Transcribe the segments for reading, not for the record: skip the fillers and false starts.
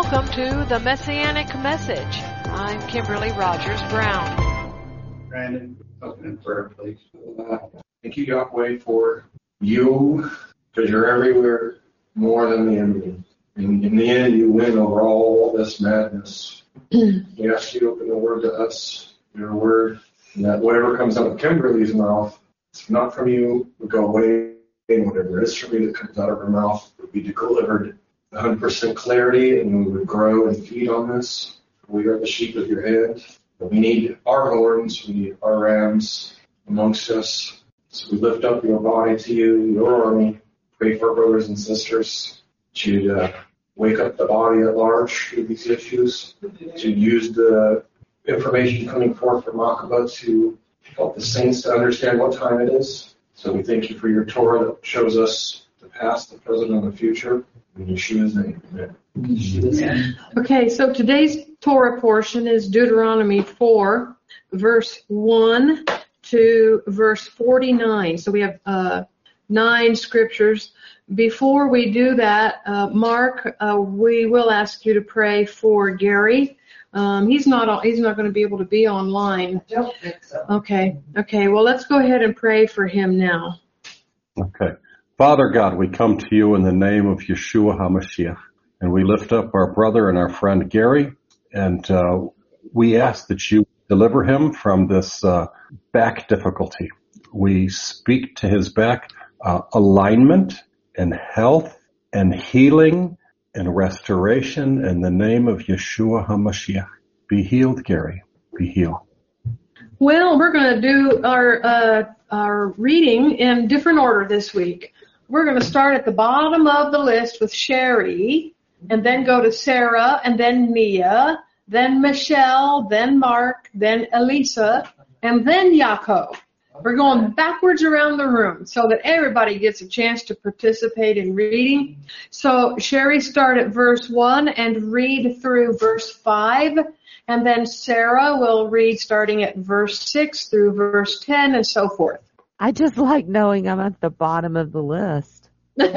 Welcome to the Messianic Message. I'm Kimberly Rogers Brown. Brandon, open in prayer, please. Thank you, Yahweh, for you, because you're everywhere more than the enemy. And in the end, you win over all this madness. We ask you to open the word to us, your word, and that whatever comes out of Kimberly's mouth, it's not from you, will go away, and whatever is from you that comes out of her mouth will be delivered 100% clarity, and we would grow and feed on this. We are the sheep of your hand. But we need our horns, we need our rams amongst us. So we lift up your body to you, your army. Pray for our brothers and sisters to wake up the body at large through these issues, to use the information coming forth from Aqaba to help the saints to understand what time it is. So we thank you for your Torah that shows us the past, the present, and the future. In Yeshua's name, amen. Okay, so today's Torah portion is Deuteronomy 4, verse 1 to verse 49. So we have 9 scriptures. Before we do that, Mark, we will ask you to pray for Gary. He's not going to be able to be online. I don't think so. Okay. Well, let's go ahead and pray for him now. Okay. Father God, we come to you in the name of Yeshua HaMashiach, and we lift up our brother and our friend Gary, and we ask that you deliver him from this back difficulty. We speak to his back alignment and health and healing and restoration in the name of Yeshua HaMashiach. Be healed, Gary. Be healed. Well, we're going to do our reading in different order this week. We're going to start at the bottom of the list with Sherry, and then go to Sarah, and then Mia, then Michelle, then Mark, then Elisa, and then Yaakov. We're going backwards around the room so that everybody gets a chance to participate in reading. So Sherry, start at verse 1 and read through verse 5. And then Sarah will read starting at verse 6 through verse 10 and so forth. I just like knowing I'm at the bottom of the list.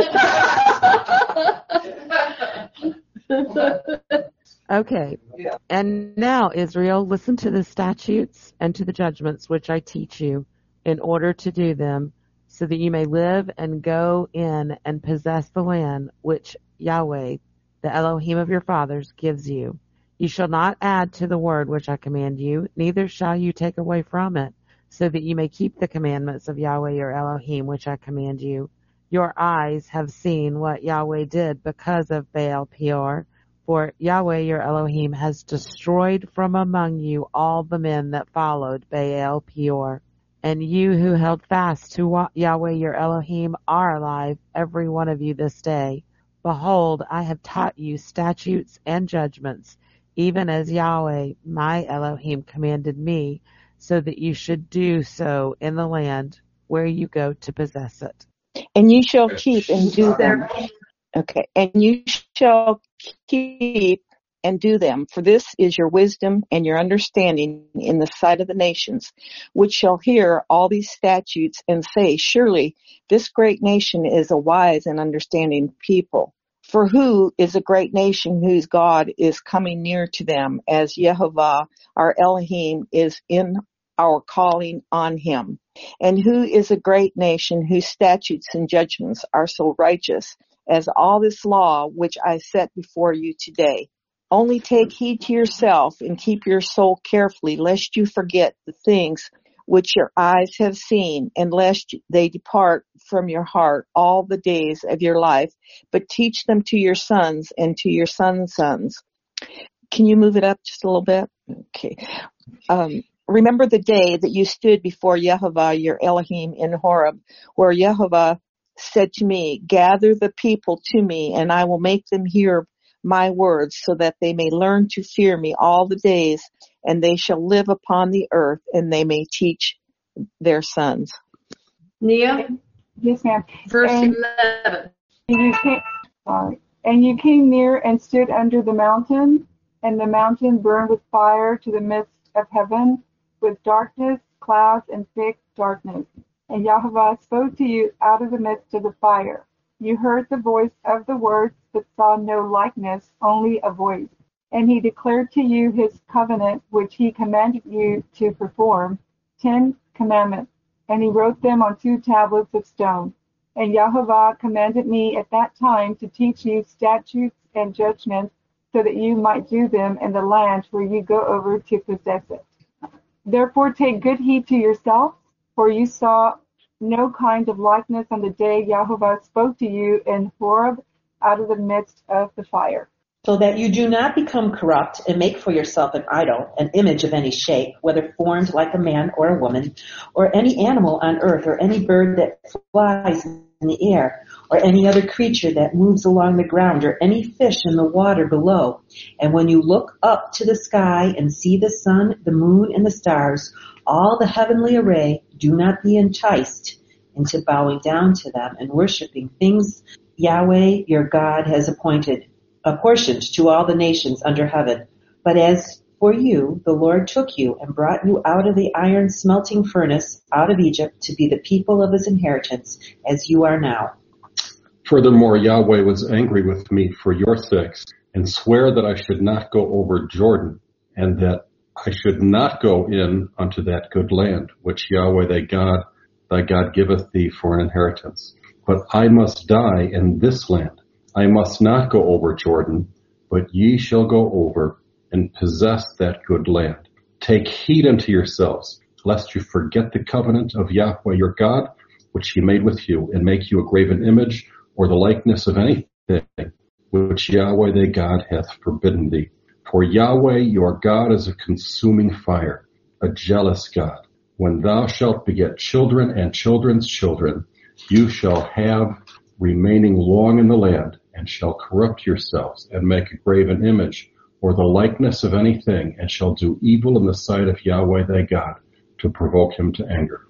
Okay. And now, Israel, listen to the statutes and to the judgments which I teach you in order to do them, so that you may live and go in and possess the land which Yahweh, the Elohim of your fathers, gives you. You shall not add to the word which I command you, neither shall you take away from it, so that you may keep the commandments of Yahweh your Elohim which I command you. Your eyes have seen what Yahweh did because of Baal Peor, for Yahweh your Elohim has destroyed from among you all the men that followed Baal Peor. And you who held fast to Yahweh your Elohim are alive, every one of you this day. Behold, I have taught you statutes and judgments, even as Yahweh my Elohim commanded me, so that you should do so in the land where you go to possess it. And you shall keep and do them. Okay. And you shall keep and do them, for this is your wisdom and your understanding in the sight of the nations, which shall hear all these statutes and say, surely this great nation is a wise and understanding people. For who is a great nation whose God is coming near to them, as Yehovah our Elohim is in our calling on him? And who is a great nation whose statutes and judgments are so righteous as all this law which I set before you today? Only take heed to yourself and keep your soul carefully, lest you forget the things which your eyes have seen, and lest they depart from your heart all the days of your life, but teach them to your sons and to your sons' sons. Can you move it up just a little bit? Okay. Remember the day that you stood before Yehovah your Elohim in Horeb, where Yehovah said to me, gather the people to me, and I will make them hear my words, so that they may learn to fear me all the days, and they shall live upon the earth, and they may teach their sons. Nia? Yes, ma'am. Verse and 11. And you came near and stood under the mountain, and the mountain burned with fire to the midst of heaven, with darkness, clouds, and thick darkness. And Yahweh spoke to you out of the midst of the fire. You heard the voice of the words, but saw no likeness, only a voice. And he declared to you his covenant, which he commanded you to perform, 10 commandments. And he wrote them on 2 tablets of stone. And Yahovah commanded me at that time to teach you statutes and judgments, so that you might do them in the land where you go over to possess it. Therefore take good heed to yourselves, for you saw no kind of likeness on the day Yahovah spoke to you in Horeb out of the midst of the fire. So that you do not become corrupt and make for yourself an idol, an image of any shape, whether formed like a man or a woman, or any animal on earth, or any bird that flies in the air, or any other creature that moves along the ground, or any fish in the water below. And when you look up to the sky and see the sun, the moon, and the stars, all the heavenly array, do not be enticed into bowing down to them and worshiping things Yahweh your God has apportioned to all the nations under heaven. But as for you, the Lord took you and brought you out of the iron smelting furnace, out of Egypt, to be the people of his inheritance, as you are now. Furthermore, Yahweh was angry with me for your sakes, and sware that I should not go over Jordan, and that I should not go in unto that good land, which Yahweh thy God giveth thee for an inheritance. But I must die in this land. I must not go over Jordan, but ye shall go over and possess that good land. Take heed unto yourselves, lest you forget the covenant of Yahweh your God, which he made with you, and make you a graven image, or the likeness of anything, which Yahweh thy God hath forbidden thee. For Yahweh your God is a consuming fire, a jealous God. When thou shalt beget children and children's children, you shall have remaining long in the land, and shall corrupt yourselves, and make a graven image, or the likeness of anything, and shall do evil in the sight of Yahweh thy God, to provoke him to anger.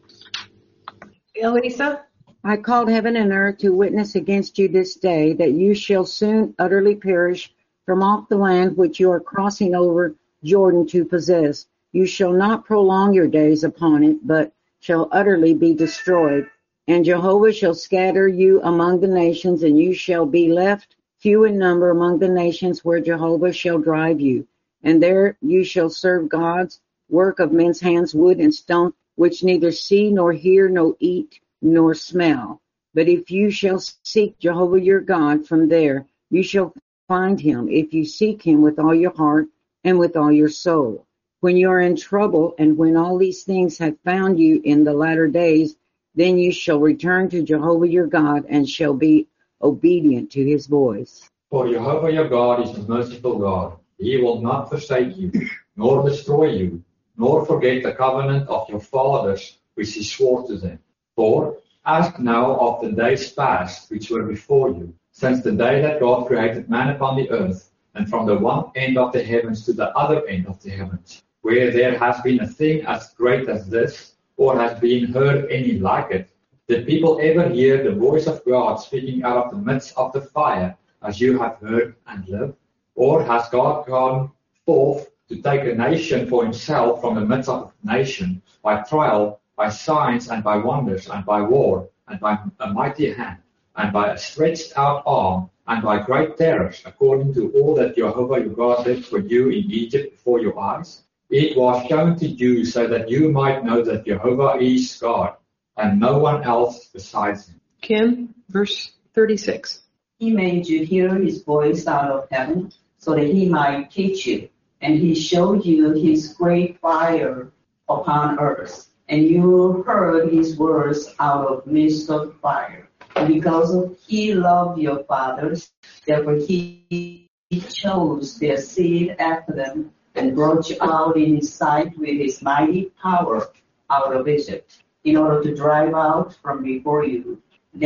Elisa? I called heaven and earth to witness against you this day, that you shall soon utterly perish from off the land which you are crossing over Jordan to possess. You shall not prolong your days upon it, but shall utterly be destroyed. And Jehovah shall scatter you among the nations, and you shall be left few in number among the nations where Jehovah shall drive you. And there you shall serve gods, work of men's hands, wood and stone, which neither see nor hear nor eat nor smell. But if you shall seek Jehovah your God, from there you shall find him, if you seek him with all your heart and with all your soul. When you are in trouble, and when all these things have found you in the latter days, then you shall return to Jehovah your God, and shall be obedient to his voice. For Jehovah your God is a merciful God. He will not forsake you, nor destroy you, nor forget the covenant of your fathers, which he swore to them. For ask now of the days past, which were before you, since the day that God created man upon the earth, and from the one end of the heavens to the other end of the heavens, where there has been a thing as great as this, or has been heard any like it. Did people ever hear the voice of God speaking out of the midst of the fire, as you have heard and lived? Or has God gone forth to take a nation for himself from the midst of a nation, by trial, by signs, and by wonders, and by war, and by a mighty hand, and by a stretched out arm, and by great terrors, according to all that Jehovah your God did for you in Egypt before your eyes? It was shown to you so that you might know that Jehovah is God, and no one else besides him. Kim, verse 36. He made you hear his voice out of heaven, so that he might teach you. And he showed you his great fire upon earth. And you heard his words out of midst of fire. And because he loved your fathers, therefore he chose their seed after them, and brought you out in his sight with his mighty power out of Egypt, in order to drive out from before you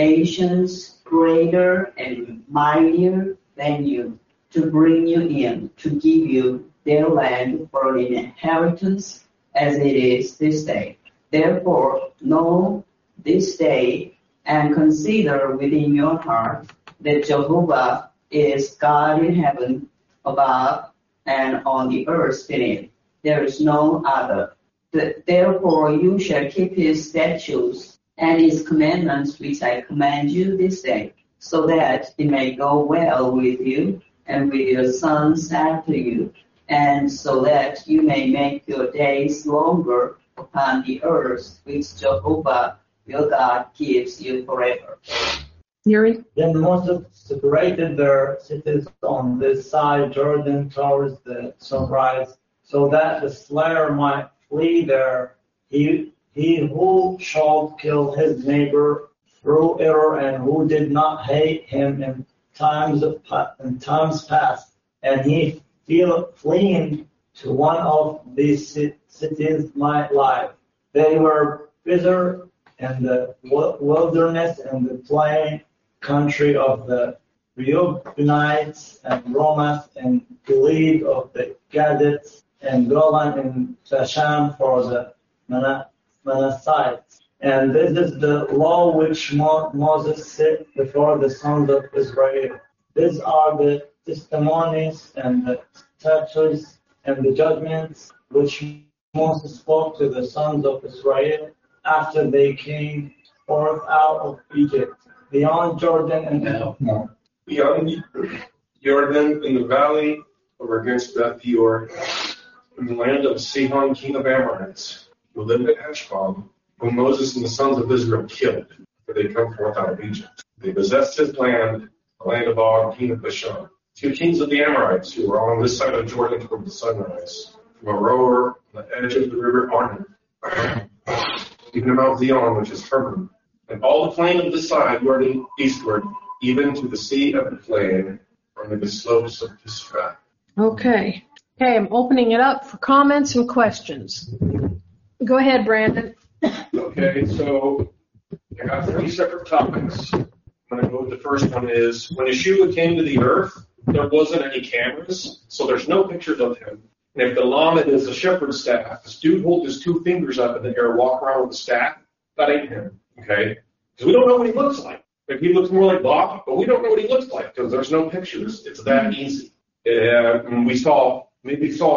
nations greater and mightier than you, to bring you in, to give you their land for an inheritance, as it is this day. Therefore, know this day, and consider within your heart that Jehovah is God in heaven above, and on the earth beneath. There is no other. Therefore you shall keep his statutes and his commandments, which I command you this day, so that it may go well with you and with your sons after you, and so that you may make your days longer upon the earth which Jehovah your God gives you forever. Yuri? Then Moses separated their cities on this side Jordan towards the sunrise, so that the slayer might flee there. He who shall kill his neighbor through error and who did not hate him in times past, and he fleeing to one of these cities might live. They were bitter in the wilderness and the plain country of the Reubenites and Romas and Gilead of the Gadites and Golan and Bashan for the Manassites. And this is the law which Moses set before the sons of Israel. These are the testimonies and the statutes and the judgments which Moses spoke to the sons of Israel after they came forth out of Egypt, beyond Jordan and beyond Jordan in the valley over against Beth Peor, in the land of Sihon, king of Amorites, who lived at Heshbon, whom Moses and the sons of Israel killed, for they come forth out of Egypt. They possessed his land, the land of Og, king of Bashan. 2 kings of the Amorites, who were on this side of Jordan toward the sunrise, from Aroer, on the edge of the river Arnon, even about Zion, which is Hermon, and all the plain of this side, northern eastward, even to the sea of the plain, from the slopes of Pisgah. Okay. Okay, I'm opening it up for comments and questions. Go ahead, Brandon. Okay, so I got 3 separate topics. I'm going to go with the first one is, when Yeshua came to the earth, there wasn't any cameras, so there's no pictures of him. And if the lamed is a shepherd's staff, this dude holds his 2 fingers up in the air, walk around with the staff, that ain't him, okay? Because we don't know what he looks like. Maybe he looks more like Bob, but we don't know what he looks like because there's no pictures. It's that easy. And we saw him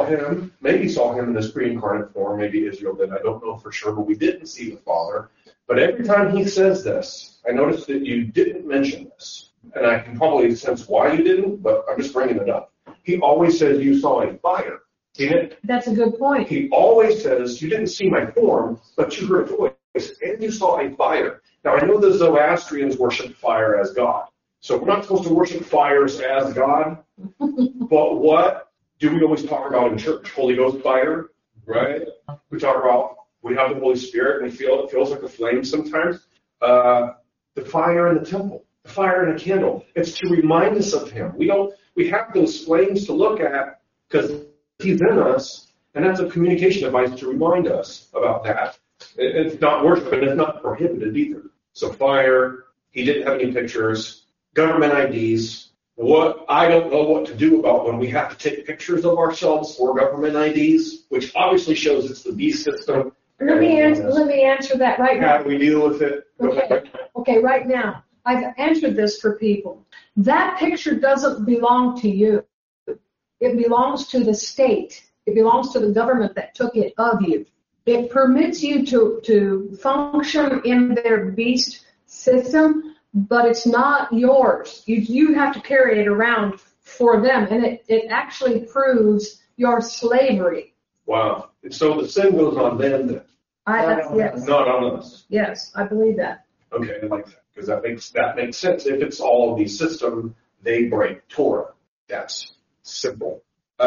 in this pre-incarnate form, maybe Israel did, I don't know for sure, but we didn't see the Father. But every time he says this, I noticed that you didn't mention this. And I can probably sense why you didn't, but I'm just bringing it up. He always says you saw a fire. That's a good point. He always says, you didn't see my form, but you heard a voice, and you saw a fire. Now, I know the Zoroastrians worship fire as God. So we're not supposed to worship fires as God. But what do we always talk about in church? Holy Ghost fire, right? We talk about, we have the Holy Spirit, and it feels like a flame sometimes. The fire in the temple, the fire in a candle. It's to remind us of him. We have those flames to look at because he's in us, and that's a communication device to remind us about that. It's not worship, and it's not prohibited either. So fire, he didn't have any pictures, government IDs. I don't know what to do about when we have to take pictures of ourselves for government IDs, which obviously shows it's the beast system. Let me answer that right now. How do we deal with it? Okay, right now. I've answered this for people. That picture doesn't belong to you. It belongs to the state. It belongs to the government that took it of you. It permits you to function in their beast system, but it's not yours. You have to carry it around for them, and it actually proves your slavery. Wow. So the sin goes on them then? Yes. Not on us. Yes, I believe that. Okay, I like that, because that makes sense. If it's all of these systems, they break Torah. That's simple.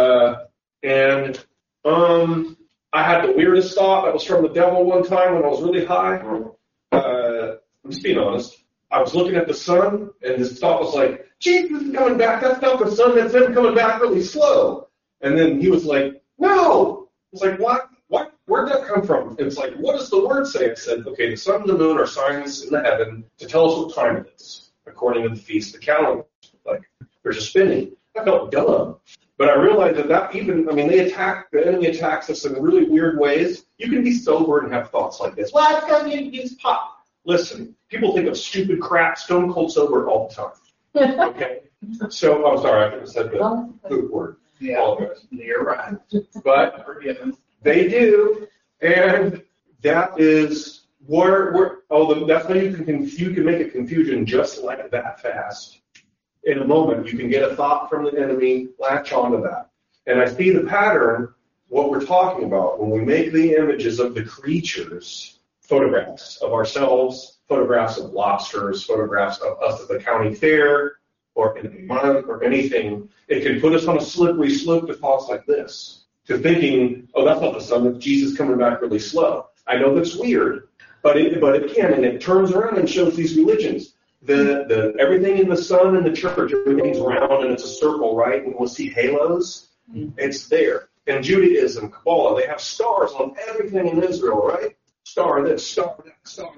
I had the weirdest thought that was from the devil one time when I was really high. I'm just being honest. I was looking at the sun, and this thought was like, Jesus is coming back. That's not the sun. That's him coming back really slow. And then he was like, no. I was like, what? Where'd that come from? It's like, what does the word say? It said, okay, the sun and the moon are signs in the heaven to tell us what time it is, according to the feast of the calendar. Like, there's a spinning. I felt dumb. But I realized that the enemy attacks us in really weird ways. You can be sober and have thoughts like this. Well, it's because you use pot. Listen, people think of stupid crap, stone cold sober all the time. Okay? So, I'm sorry, I could have said the food word. Yeah, you're right. But they do, and that is That's how you can make a confusion just like that fast. In a moment, you can get a thought from the enemy, latch onto that. And I see the pattern, what we're talking about, when we make the images of the creatures, photographs of ourselves, photographs of lobsters, photographs of us at the county fair, or in a month, or anything, it can put us on a slippery slope to thoughts like this, to thinking, oh, that's not the sun, it's Jesus coming back really slow. I know that's weird, but it can, and it turns around and shows these religions. Everything in the sun and the church, everything's round and it's a circle, right? And we'll see halos. It's there. And Judaism, Kabbalah, they have stars on everything in Israel, right? Star this, star that, star.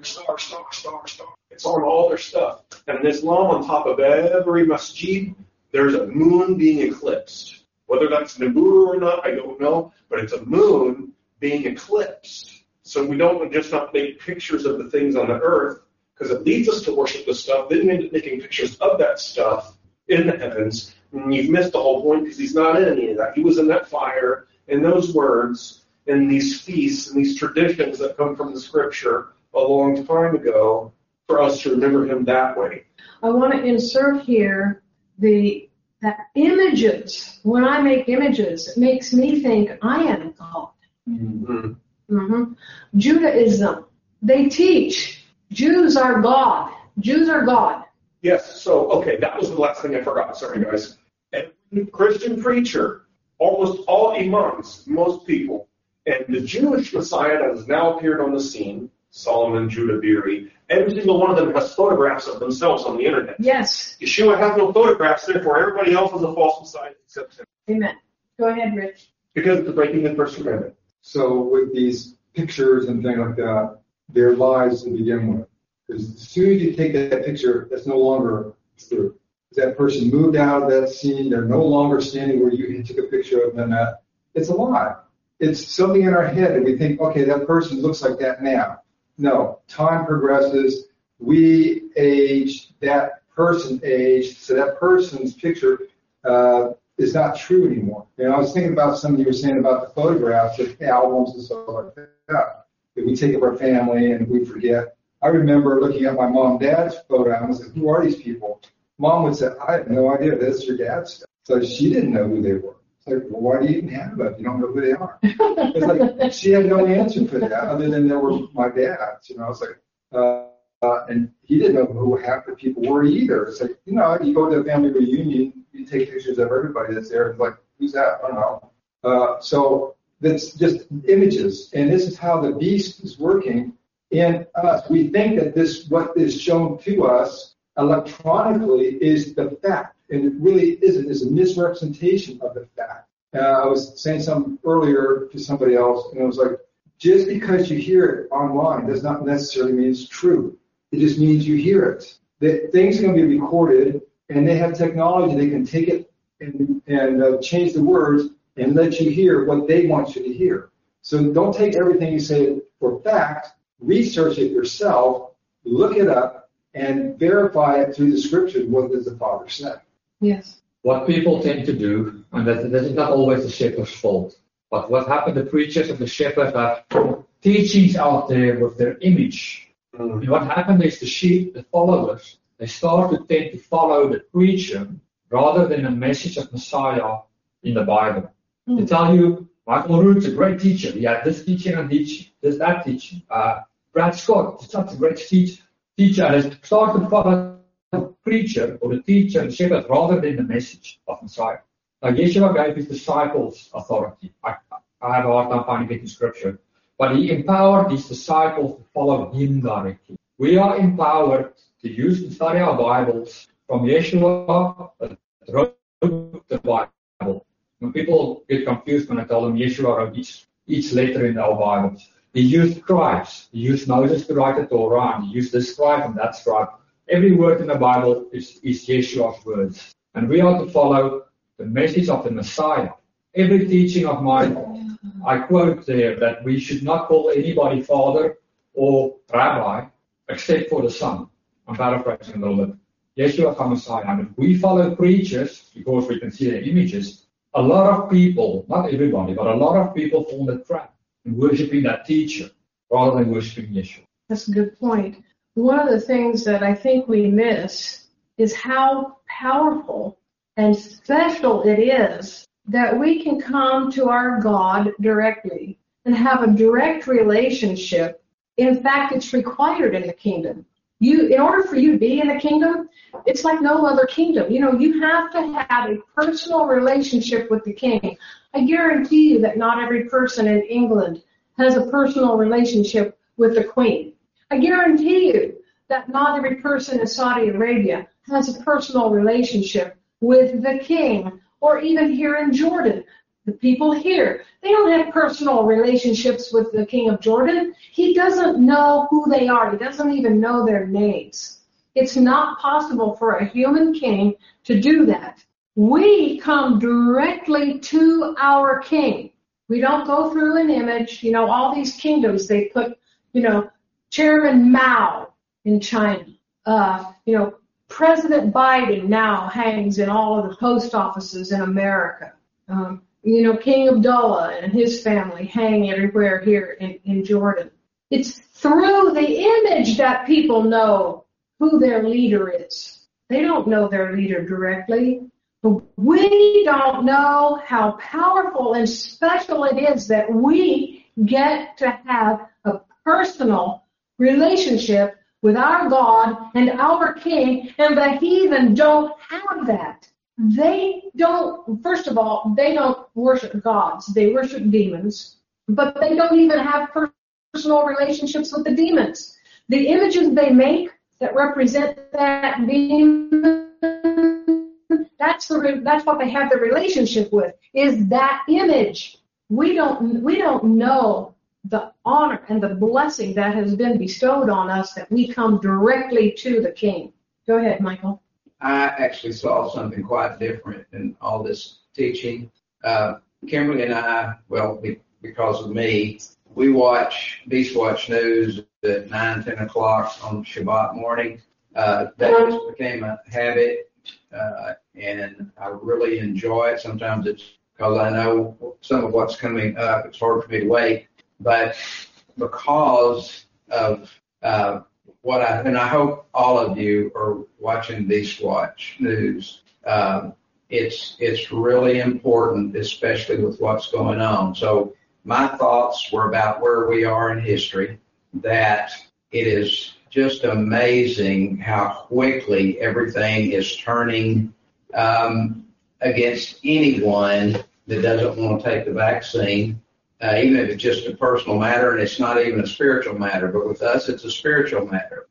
It's on all their stuff. And in Islam, on top of every masjid, there's a moon being eclipsed. Whether that's Nibiru or not, I don't know, but it's a moon being eclipsed. So we don't just not make pictures of the things on the earth, because it leads us to worship the stuff. Then you end up making pictures of that stuff in the heavens, and you've missed the whole point because he's not in any of that. He was in that fire, and those words, and these feasts, and these traditions that come from the Scripture a long time ago, for us to remember him that way. I want to insert here that images. When I make images, it makes me think I am God. Mm-hmm. Mm-hmm. Judaism, they teach Jews are God. Jews are God. Yes, so, okay, that was the last thing I forgot. Sorry, guys. Every Christian preacher, almost all imams, most people, and the Jewish Messiah that has now appeared on the scene, Solomon Judah Beery, every single one of them has photographs of themselves on the internet. Yes. Yeshua has no photographs, therefore everybody else is a false Messiah except him. Amen. Go ahead, Rich. Because it's breaking the first commandment. So with these pictures and things like that, they're lies to begin with. Because as soon as you take that picture, that's no longer true. That person moved out of that scene, they're no longer standing where you took a picture of them at. It's a lie. It's something in our head and we think, okay, that person looks like that now. No, time progresses, we age, that person aged, so that person's picture is not true anymore. And I was thinking about something you were saying about the photographs of albums and stuff like that. If we take of our family and we forget. I remember looking at my mom and dad's photo and I was like, who are these people? Mom would say, I have no idea, that's your dad's stuff. So she didn't know who they were. It's like, well, why do you even have them if you don't know who they are? It's like, she had no answer for that other than they were my dad's. You know, it's like, and he didn't know who half the people were either. It's like, you know, you go to a family reunion, you take pictures of everybody that's there, and like, who's that? I don't know. So that's just images, and this is how the beast is working in us. We think that this, what is shown to us electronically, is the fact, and it really isn't. It's a misrepresentation of the fact. I was saying something earlier to somebody else, and it was like, just because you hear it online does not necessarily mean it's true. It just means you hear it. That things are going to be recorded, and they have technology. They can take it and change the words and let you hear what they want you to hear. So don't take everything you say for fact. Research it yourself, look it up, and verify it through the Scriptures. What does the Father say? Yes. What people tend to do, and that is not always the shepherd's fault, but what happened, the preachers and the shepherds have teachings out there with their image. And what happened is the sheep, the followers, they start to tend to follow the preacher rather than the message of Messiah in the Bible. They tell you, Michael Root's a great teacher. He had this teaching and that teaching. Brad Scott is such a great teacher. And they start to follow the preacher or the teacher, the shepherd, rather than the message of Messiah. Now, Yeshua gave his disciples authority. I have a hard time finding it in Scripture. But he empowered his disciples to follow him directly. We are empowered to use and study our Bibles from Yeshua that wrote the Bible. When people get confused when I tell them Yeshua wrote each letter in our Bibles. He used scribes. He used Moses to write the Torah, and he used this scribe and that scribe. Every word in the Bible is Yeshua's words. And we are to follow the message of the Messiah. Every teaching of mine, I quote there that we should not call anybody father or rabbi except for the Son. I'm paraphrasing a little bit. Yeshua is Messiah. And if we follow preachers, because we can see their images, a lot of people, not everybody, but a lot of people fall in the trap in worshiping that teacher rather than worshiping Yeshua. That's a good point. One of the things that I think we miss is how powerful and special it is that we can come to our God directly and have a direct relationship. In fact, it's required in the kingdom. In order for you to be in the kingdom, it's like no other kingdom. You have to have a personal relationship with the king. I guarantee you that not every person in England has a personal relationship with the queen. I guarantee you that not every person in Saudi Arabia has a personal relationship with the king, or even here in Jordan. The people here, they don't have personal relationships with the king of Jordan. He doesn't know who they are. He doesn't even know their names. It's not possible for a human king to do that. We come directly to our king. We don't go through an image. All these kingdoms, they put, Chairman Mao in China. President Biden now hangs in all of the post offices in America. King Abdullah and his family hang everywhere here in Jordan. It's through the image that people know who their leader is. They don't know their leader directly. But we don't know how powerful and special it is that we get to have a personal relationship with our God and our King, and the heathen don't have that. They don't, first of all, they don't worship gods. They worship demons, but they don't even have personal relationships with the demons. The images they make that represent that demon, that's what they have the relationship with, is that image. We don't know the honor and the blessing that has been bestowed on us, that we come directly to the King. Go ahead, Michael. I actually saw something quite different in all this teaching. Kimberly and I, because of me, we watch Beast Watch News at 9, 10 o'clock on Shabbat morning. That just became a habit, and I really enjoy it. Sometimes it's because I know some of what's coming up. It's hard for me to wait. But because of and I hope all of you are watching Beast Watch News. It's really important, especially with what's going on. So my thoughts were about where we are in history, that it is just amazing how quickly everything is turning against anyone that doesn't want to take the vaccine. Even if it's just a personal matter and it's not even a spiritual matter, but with us it's a spiritual matter.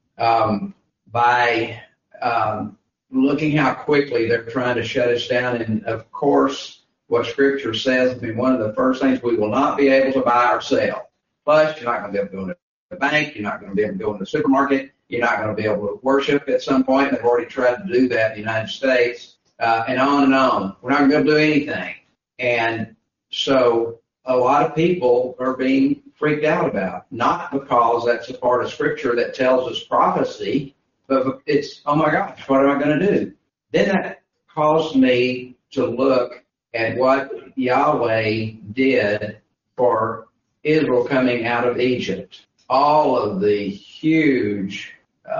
By looking how quickly they're trying to shut us down, and of course what Scripture says, one of the first things, we will not be able to buy or sell. Plus, you're not going to be able to go into the bank, you're not going to be able to go into the supermarket, you're not going to be able to worship at some point. They've already tried to do that in the United States, and on and on. We're not going to be able to do anything. And so a lot of people are being freaked out about, not because that's a part of Scripture that tells us prophecy, but it's, oh my gosh, what am I going to do? Then that caused me to look at what Yahweh did for Israel coming out of Egypt. All of the huge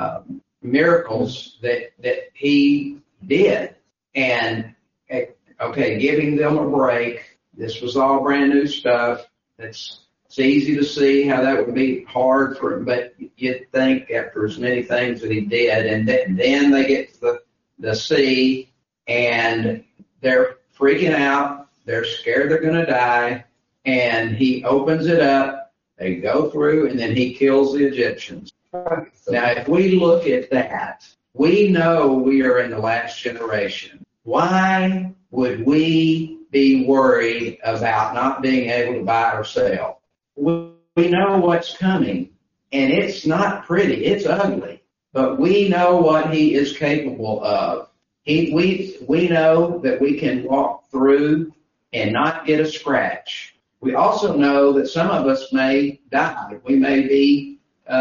miracles that he did. And, okay, giving them a break. This was all brand new stuff. It's easy to see how that would be hard for him, but you'd think after as many things that he did, and then they get to the sea, and they're freaking out. They're scared they're going to die, and he opens it up. They go through, and then he kills the Egyptians. Now, if we look at that, we know we are in the last generation. Why would we be worried about not being able to buy or sell? We know what's coming, and it's not pretty. It's ugly, but we know what he is capable of. We know that we can walk through and not get a scratch. We also know that some of us may die. We may be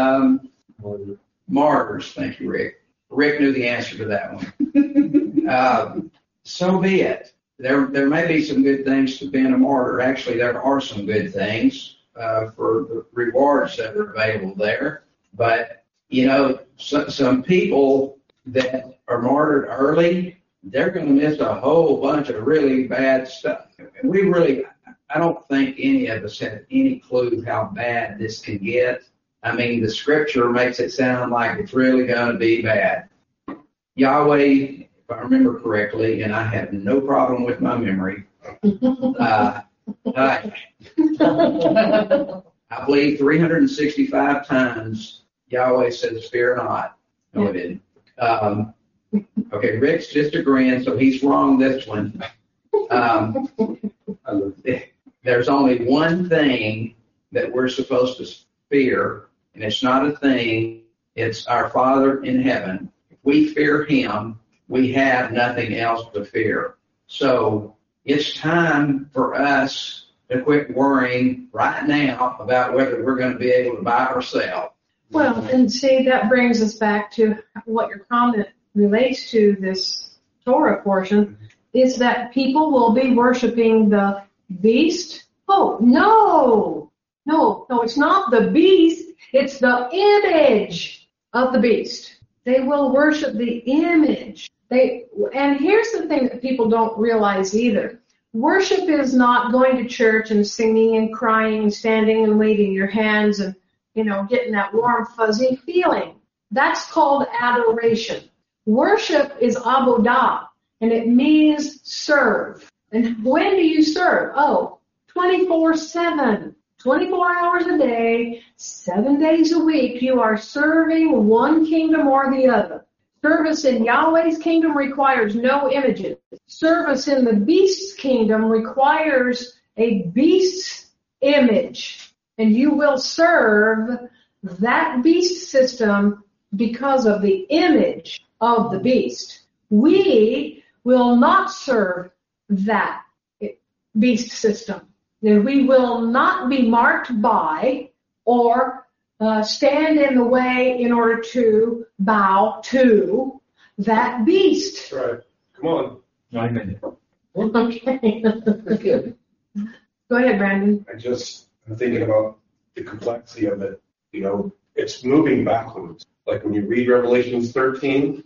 martyrs. Thank you, Rick. Rick knew the answer to that one. So be it. There may be some good things to being a martyr. Actually, there are some good things for the rewards that are available there. But, you know, some people that are martyred early, they're going to miss a whole bunch of really bad stuff. I don't think any of us have any clue how bad this can get. I mean, the scripture makes it sound like it's really going to be bad. Yahweh, if I remember correctly, and I have no problem with my memory, I believe 365 times Yahweh says, fear not. No, it didn't. Okay, Rick's just agreeing, so he's wrong this one. There's only one thing that we're supposed to fear, and it's not a thing. It's our Father in heaven. If we fear him, we have nothing else to fear. So it's time for us to quit worrying right now about whether we're going to be able to buy or sell. Well, and see, that brings us back to what your comment relates to this Torah portion, is that people will be worshiping the beast. Oh, no, it's not the beast. It's the image of the beast. They will worship the image. And here's the thing that people don't realize either. Worship is not going to church and singing and crying and standing and waving your hands and, you know, getting that warm, fuzzy feeling. That's called adoration. Worship is avodah, and it means serve. And when do you serve? Oh, 24/7, 24 hours a day, 7 days a week. You are serving one kingdom or the other. Service in Yahweh's kingdom requires no images. Service in the beast's kingdom requires a beast's image. And you will serve that beast system because of the image of the beast. We will not serve that beast system. And we will not be marked by or stand in the way in order to bow to that beast. That's right. Come on. Okay. Go ahead, Brandon. I'm thinking about the complexity of it. You know, it's moving backwards. Like when you read Revelation 13,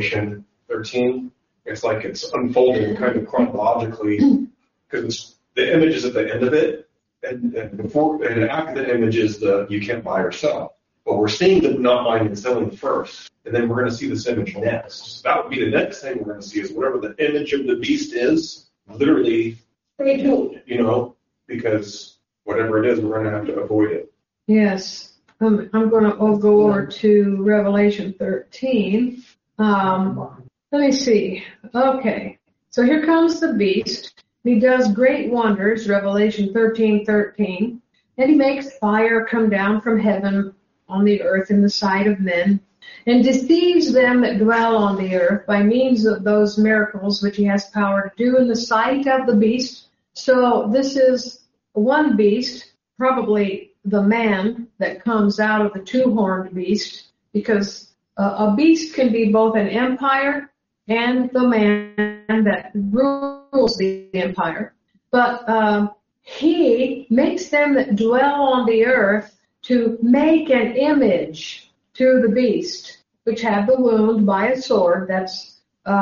it's like it's unfolding kind of chronologically because the image is at the end of it, and after the image is the you can't buy or sell. But we're seeing the not buying and selling first, and then we're going to see this image next. So that would be the next thing we're going to see is whatever the image of the beast is, literally, you know, because whatever it is, we're going to have to avoid it. Yes. I'm going to go over to Revelation 13. Let me see. Okay. So here comes the beast. He does great wonders, Revelation 13:13. And he makes fire come down from heaven on the earth in the sight of men, and deceives them that dwell on the earth by means of those miracles which he has power to do in the sight of the beast. So this is one beast, probably the man that comes out of the two-horned beast, because a beast can be both an empire and the man that rules the empire. But he makes them that dwell on the earth to make an image to the beast, which had the wound by a sword. That's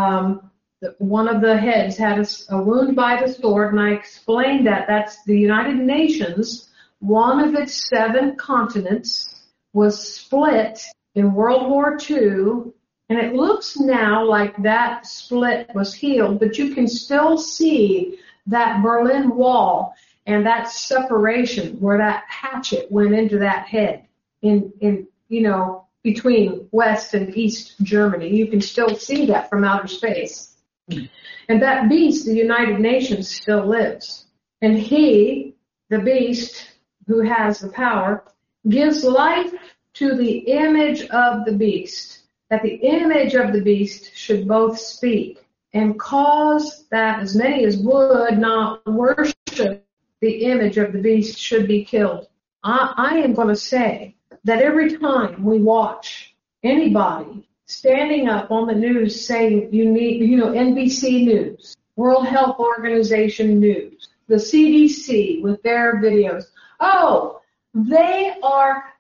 one of the heads had a wound by the sword, and I explained that that's the United Nations. One of its 7 continents was split in World War II, and it looks now like that split was healed, but you can still see that Berlin Wall and that separation where that hatchet went into that head in you know, between West and East Germany. You can still see that from outer space. And that beast, the United Nations, still lives. And he, the beast, who has the power, gives life to the image of the beast, that the image of the beast should both speak and cause that as many as would not worship the image of the beast should be killed. I am going to say that every time we watch anybody standing up on the news saying you need, you know, NBC News, World Health Organization News, the CDC with their videos, oh, they are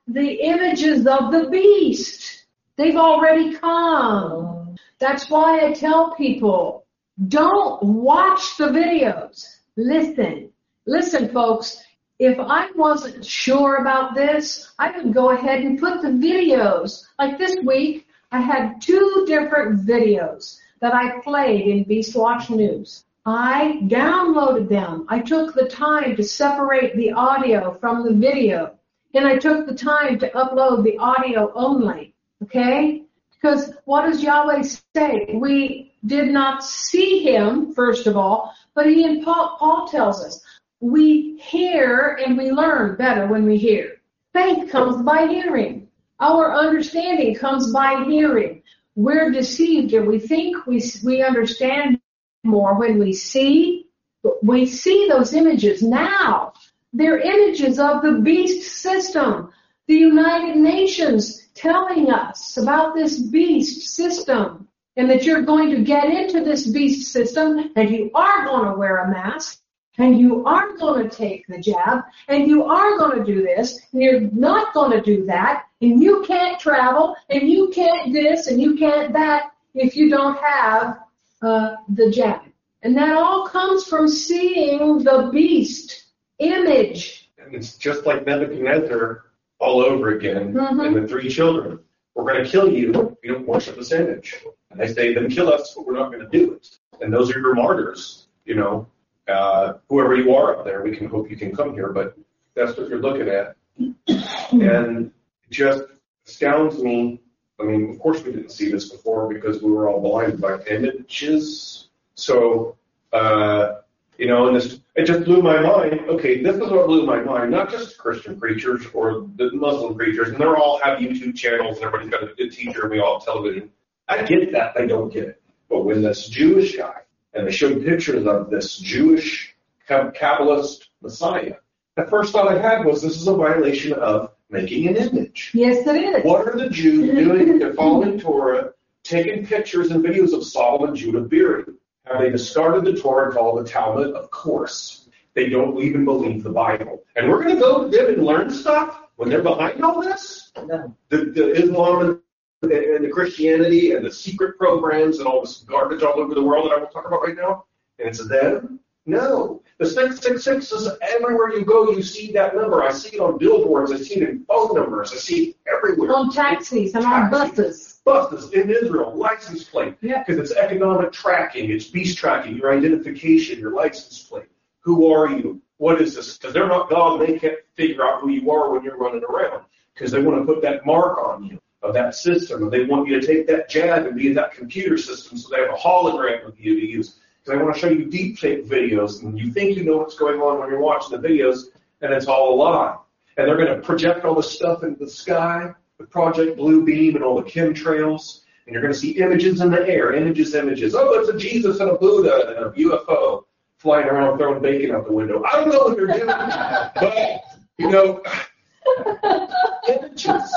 the images of the beast. They've already come. That's why I tell people, don't watch the videos. Listen. Listen, folks. If I wasn't sure about this, I would go ahead and put the videos. Like this week, I had 2 different videos that I played in Beast Watch News. I downloaded them. I took the time to separate the audio from the video. And I took the time to upload the audio only. Okay? Because what does Yahweh say? We did not see him, first of all, but Paul tells us, we hear and we learn better when we hear. Faith comes by hearing. Our understanding comes by hearing. We're deceived and we think we understand more when we see. We see those images now. They're images of the beast system. The United Nations telling us about this beast system and that you're going to get into this beast system and you are going to wear a mask. And you are going to take the jab, and you are going to do this, and you're not going to do that, and you can't travel, and you can't this, and you can't that if you don't have the jab. And that all comes from seeing the beast image. And it's just like Nebuchadnezzar all over again, and the 3 children. We're going to kill you if you don't worship this image. And they say, then kill us, but we're not going to do it. And those are your martyrs, you know. Whoever you are up there, we can hope you can come here, but that's what you're looking at. And it just astounds me. I mean, of course we didn't see this before because we were all blinded by images. So, you know, and it just blew my mind. Okay, this is what blew my mind. Not just Christian preachers or the Muslim preachers, and they all have YouTube channels and everybody's got a good teacher and we all have television. I get that. They don't get it. But when this Jewish guy, and they showed pictures of this Jewish Kabbalist Messiah, the first thought I had was, this is a violation of making an image. Yes, it is. What are the Jews doing? They're following Torah, taking pictures and videos of Saul and Judah Beery. Have they discarded the Torah and followed the Talmud? Of course. They don't even believe the Bible. And we're going to go to them and learn stuff when they're behind all this? No. The Islam and the Christianity and the secret programs and all this garbage all over the world that I won't talk about right now, and it's them? No. The 666 is everywhere you go, you see that number. I see it on billboards, I see it in phone numbers, I see it everywhere. On taxis and on buses. Buses in Israel, license plate. Yeah. Because it's economic tracking, it's beast tracking, your identification, your license plate. Who are you? What is this? Because they're not God, they can't figure out who you are when you're running around. Because they want to put that mark on you of that system, and they want you to take that jab and be in that computer system, so they have a hologram of you to use. Because they want to show you deep fake videos, and you think you know what's going on when you're watching the videos, and it's all a lie. And they're going to project all this stuff into the sky with Project Blue Beam and all the chemtrails, and you're going to see images in the air, images. Oh, there's a Jesus and a Buddha and a UFO flying around throwing bacon out the window. I don't know what they're doing, but, you know, images.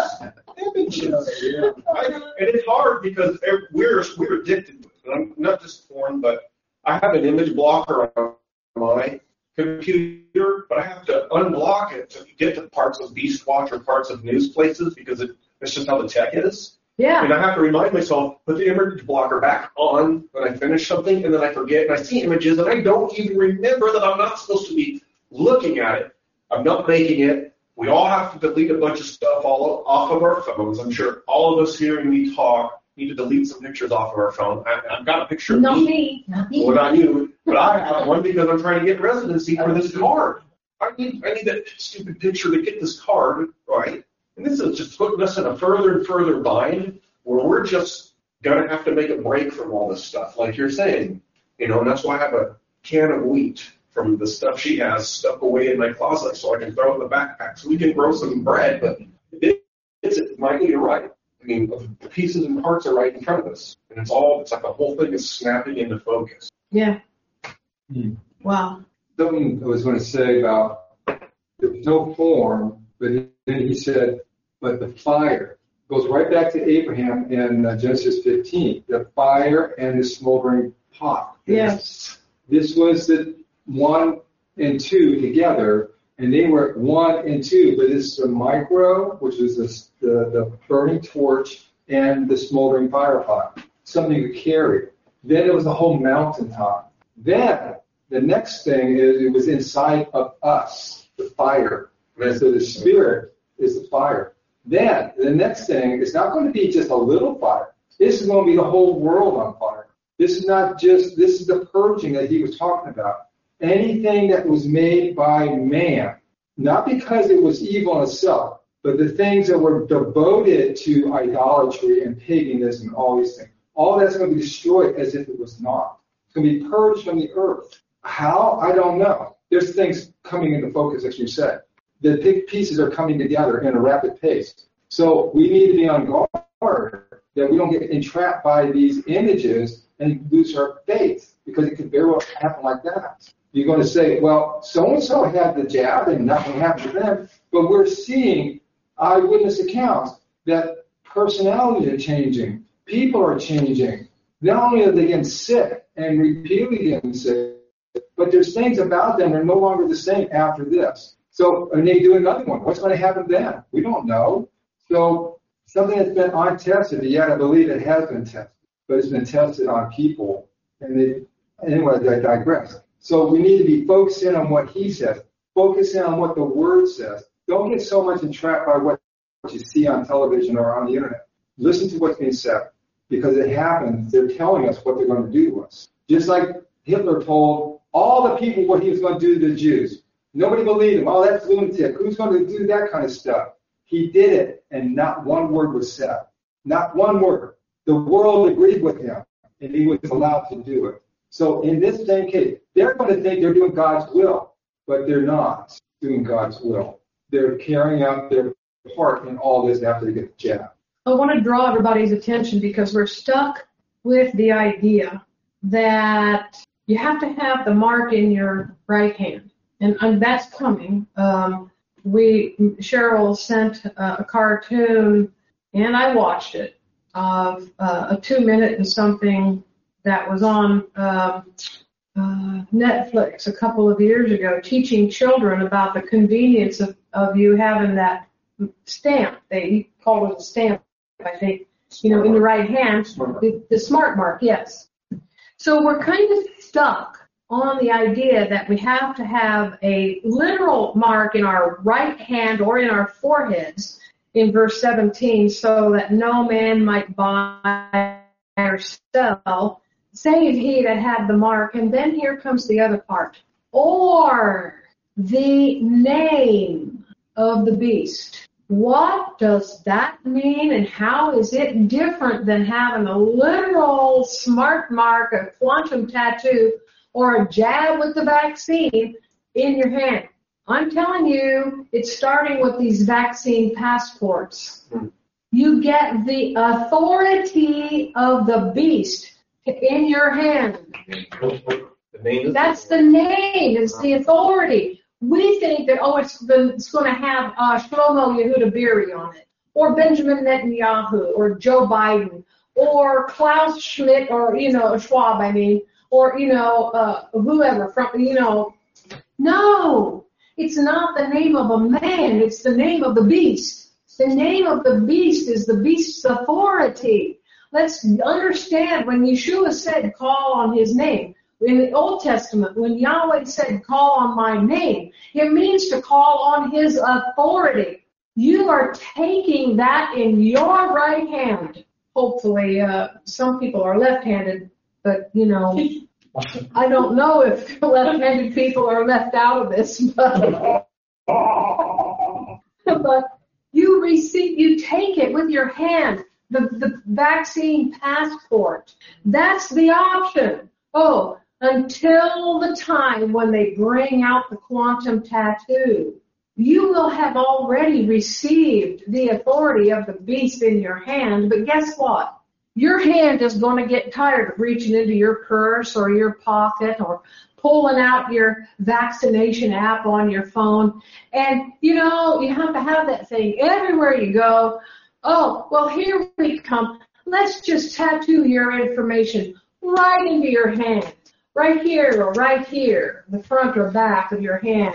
And it's hard because we're addicted to it. And I'm not just porn, but I have an image blocker on my computer, but I have to unblock it to get to parts of Beast Watch or parts of news places because it's just how the tech is. Yeah. And I have to remind myself, put the image blocker back on when I finish something, and then I forget, and I see images, and I don't even remember that I'm not supposed to be looking at it. I'm not making it. We all have to delete a bunch of stuff all off of our phones. I'm sure all of us hearing me talk need to delete some pictures off of our phone. I've got a picture of Not me. Well, not you, but I have one because I'm trying to get residency for this card. I need that stupid picture to get this card, right? And this is just putting us in a further and further bind where we're just going to have to make a break from all this stuff, like you're saying. You know, and that's why I have a can of wheat from the stuff she has stuck away in my closet so I can throw it in the backpack so we can grow some bread. But Michael, you're right. I mean, the pieces and parts are right in front of us. And it's like the whole thing is snapping into focus. Yeah. Wow. Something I was going to say about there's no form, but then he said, but the fire goes right back to Abraham in Genesis 15, the fire and the smoldering pot. Yes. This was the 1 and 2 together And they were 1 and 2, but this is the micro, which is the burning torch and the smoldering firepot, something to carry. Then it was a whole mountaintop. Then the next thing is it was inside of us, the fire. And so the spirit is the fire. Then the next thing is not going to be just a little fire. This is going to be the whole world on fire. This is the purging that he was talking about. Anything that was made by man, not because it was evil in itself, but the things that were devoted to idolatry and paganism and all these things, all that's going to be destroyed as if it was not. It's going to be purged from the earth. How? I don't know. There's things coming into focus, as you said. The big pieces are coming together in a rapid pace. So we need to be on guard that we don't get entrapped by these images and lose our faith, because it could very well happen like that. You're going to say, well, so-and-so had the jab and nothing happened to them, but we're seeing eyewitness accounts that personalities are changing, people are changing. Not only are they getting sick and repeatedly getting sick, but there's things about them that are no longer the same after this. So, and they do another one. What's going to happen then? We don't know. So, something that's been untested, yet I believe it has been tested, but it's been tested on people. And anyway, I digress. So we need to be focusing on what he says, focusing on what the word says. Don't get so much entrapped by what you see on television or on the internet. Listen to what's being said, because it happens. They're telling us what they're going to do to us. Just like Hitler told all the people what he was going to do to the Jews. Nobody believed him. Oh, that's lunatic. Who's going to do that kind of stuff? He did it, and not one word was said. Not one word. The world agreed with him, and he was allowed to do it. So in this same case, they're going to think they're doing God's will, but they're not doing God's will. They're carrying out their part in all this after they get the jab. I want to draw everybody's attention because we're stuck with the idea that you have to have the mark in your right hand, and that's coming. Cheryl sent a cartoon, and I watched it, of a 2-minute and something that was on Netflix a couple of years ago, teaching children about the convenience of you having that stamp. They call it a stamp, I think, in the right hand, the smart mark, yes. So we're kind of stuck on the idea that we have to have a literal mark in our right hand or in our foreheads in verse 17, so that no man might buy or sell, save he that had the mark. And then here comes the other part. Or the name of the beast. What does that mean, and how is it different than having a literal smart mark, a quantum tattoo, or a jab with the vaccine in your hand? I'm telling you, it's starting with these vaccine passports. You get the authority of the beast in your hand. That's the name. It's the authority. We think that, it's going to have Shlomo Yehuda Beery on it, or Benjamin Netanyahu, or Joe Biden, or Klaus Schmidt, or, Schwab, or, whoever from, No, it's not the name of a man. It's the name of the beast. The name of the beast is the beast's authority. Let's understand when Yeshua said, call on his name. In the Old Testament, when Yahweh said, call on my name, it means to call on his authority. You are taking that in your right hand. Hopefully, some people are left-handed, but, I don't know if left-handed people are left out of this, but you take it with your hand, the vaccine passport. That's the option. Until the time when they bring out the quantum tattoo, you will have already received the authority of the beast in your hand. But guess what? Your hand is going to get tired of reaching into your purse or your pocket or pulling out your vaccination app on your phone. And, you have to have that thing everywhere you go. Here we come. Let's just tattoo your information right into your hand. Right here or right here, the front or back of your hand.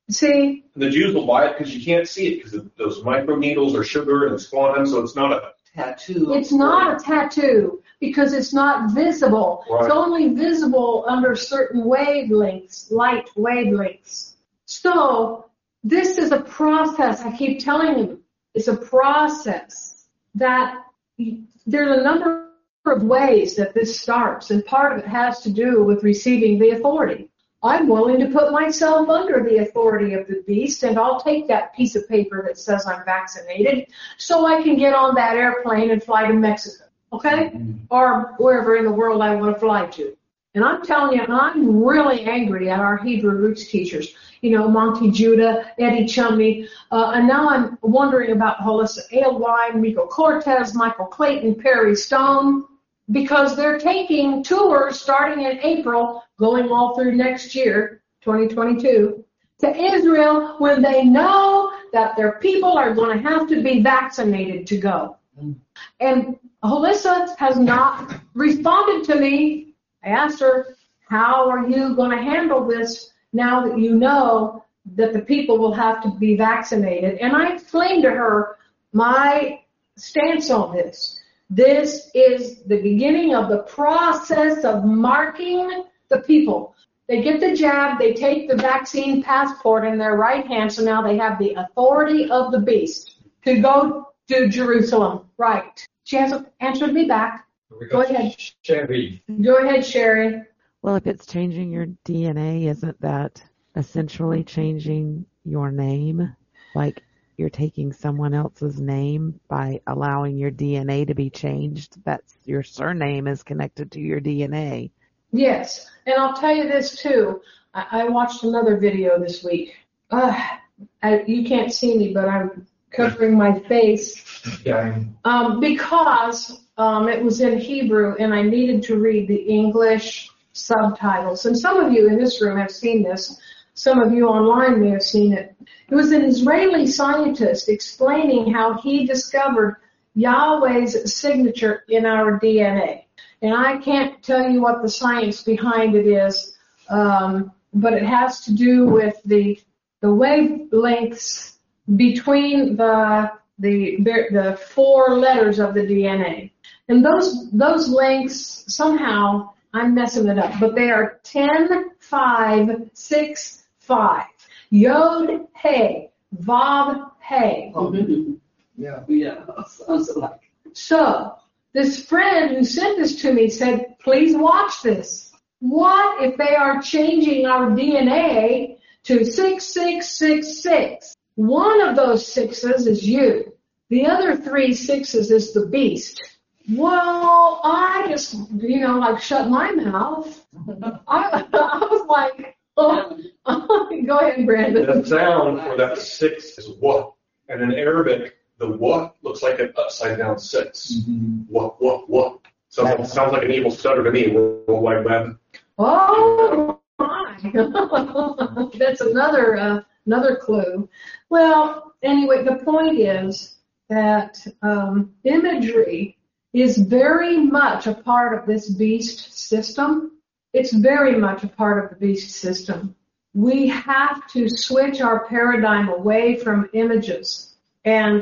See? The Jews will buy it because you can't see it because those microneedles are sugar and it's guano, so it's not a tattoo. It's not a tattoo because it's not visible. Right. It's only visible under certain wavelengths, light wavelengths. So this is a process. I keep telling you, it's a process that there's a number of ways that this starts, and part of it has to do with receiving the authority. I'm willing to put myself under the authority of the beast, and I'll take that piece of paper that says I'm vaccinated so I can get on that airplane and fly to Mexico, okay? Or wherever in the world I want to fly to. And I'm telling you, I'm really angry at our Hebrew roots teachers. You know, Monty Judah, Eddie Chumney, and now I'm wondering about Hollissa Aylwine, Miko Cortez, Michael Clayton, Perry Stone, because they're taking tours starting in April, going all through next year, 2022, to Israel when they know that their people are going to have to be vaccinated to go. And Hollissa has not responded to me. I asked her, how are you going to handle this now that you know that the people will have to be vaccinated? And I explained to her my stance on this. This is the beginning of the process of marking the people. They get the jab, they take the vaccine passport in their right hand, so now they have the authority of the beast to go to Jerusalem. Right. She hasn't answered me back. Go ahead. Sherry. Go ahead, Sherry. Well, if it's changing your DNA, isn't that essentially changing your name? Like you're taking someone else's name by allowing your DNA to be changed. That's your surname is connected to your DNA. Yes, and I'll tell you this too. I watched another video this week. You can't see me, but I'm covering my face because it was in Hebrew and I needed to read the English subtitles. And some of you in this room have seen this. Some of you online may have seen it. It was an Israeli scientist explaining how he discovered Yahweh's signature in our DNA. And I can't tell you what the science behind it is, but it has to do with the wavelengths between the four letters of the DNA. And those lengths, somehow, I'm messing it up, but they are 10, 5, 6, 5. Yod, He, Vav, He. Yeah. Sounds like. So, this friend who sent this to me said, please watch this. What if they are changing our DNA to 6666? One of those sixes is you. The other 3 sixes is the beast. Well, I just, like shut my mouth. I was like, oh. Go ahead, Brandon. That sound for that 6 is what. And in Arabic, the what looks like an upside down 6. What. So it sounds like an evil stutter to me. World Wide Web. Oh my! That's another clue. Well, anyway, the point is that imagery is very much a part of this beast system. It's very much a part of the beast system. We have to switch our paradigm away from images and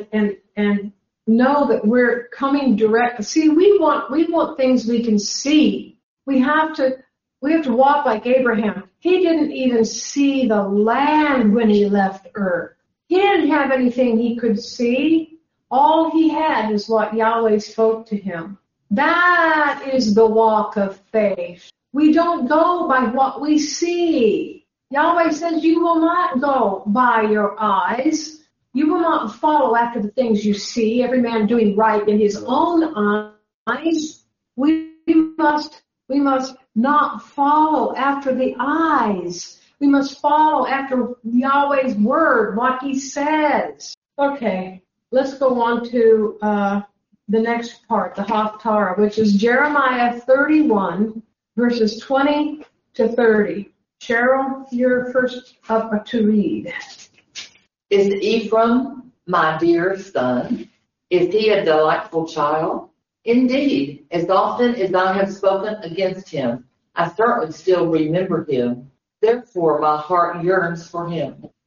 know that we're coming direct. See, we want things we can see. We have to walk like Abraham. He didn't even see the land when he left Ur. He didn't have anything he could see. All he had is what Yahweh spoke to him. That is the walk of faith. We don't go by what we see. Yahweh says you will not go by your eyes. You will not follow after the things you see, every man doing right in his own eyes. We must not follow after the eyes. We must follow after Yahweh's word, what he says. Okay, let's go on to the next part, the Haftarah, which is Jeremiah 31, verses 20 to 30. Cheryl, you're first up to read. Is Ephraim my dear son? Is he a delightful child? Indeed, as often as I have spoken against him, I certainly still remember him. Therefore my heart yearns for him.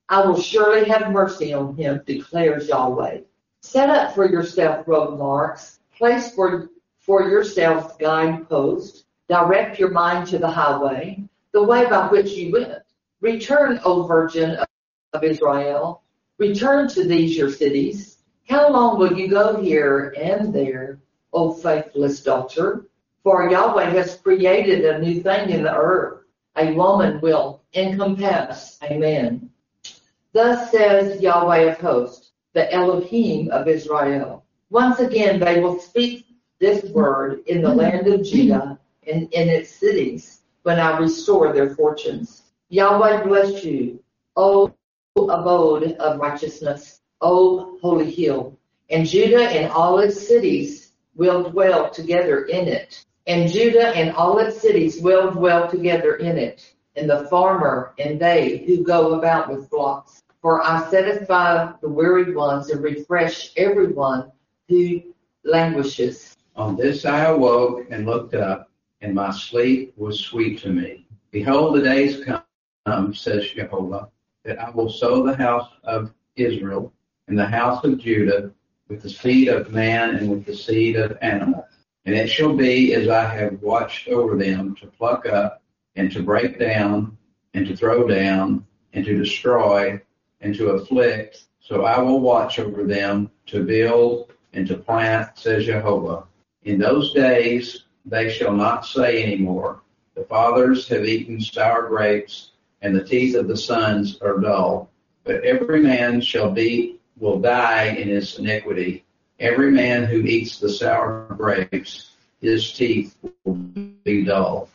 I will surely have mercy on him, declares Yahweh. Set up for yourself road marks. Place for yourself guideposts. Direct your mind to the highway, the way by which you went. Return, O Virgin of Israel. Return to these your cities. How long will you go here and there, O faithless daughter? For Yahweh has created a new thing in the earth. A woman will encompass a man. Thus says Yahweh of hosts, the Elohim of Israel. Once again they will speak this word in the land of Judah and in its cities when I restore their fortunes. Yahweh bless you, O abode of righteousness, O holy hill. And Judah and all its cities will dwell together in it. And Judah and all its cities will dwell together in it. And the farmer and they who go about with flocks. For I satisfy the wearied ones and refresh everyone who languishes. On this I awoke and looked up, and my sleep was sweet to me. Behold, the days come, says Jehovah, that I will sow the house of Israel and the house of Judah with the seed of man and with the seed of animal. And it shall be as I have watched over them to pluck up and to break down and to throw down and to destroy and to afflict. So I will watch over them to build and to plant, says Jehovah. In those days they shall not say anymore, the fathers have eaten sour grapes, and the teeth of the sons are dull. But every man will die in his iniquity. Every man who eats the sour grapes, his teeth will be dull.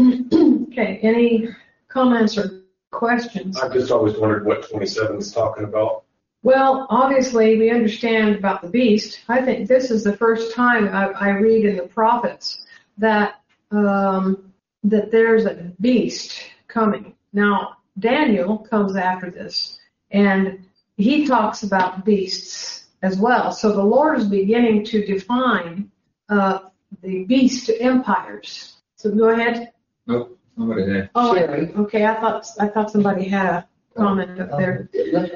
Okay, any comments or questions? I've just always wondered what 27 is talking about. Well, obviously we understand about the beast. I think this is the first time I read in the prophets that that there's a beast coming. Now, Daniel comes after this, and he talks about beasts as well. So the Lord is beginning to define the beast empires. So go ahead. Nope, nobody there. Oh, okay. I thought somebody had a comment up there.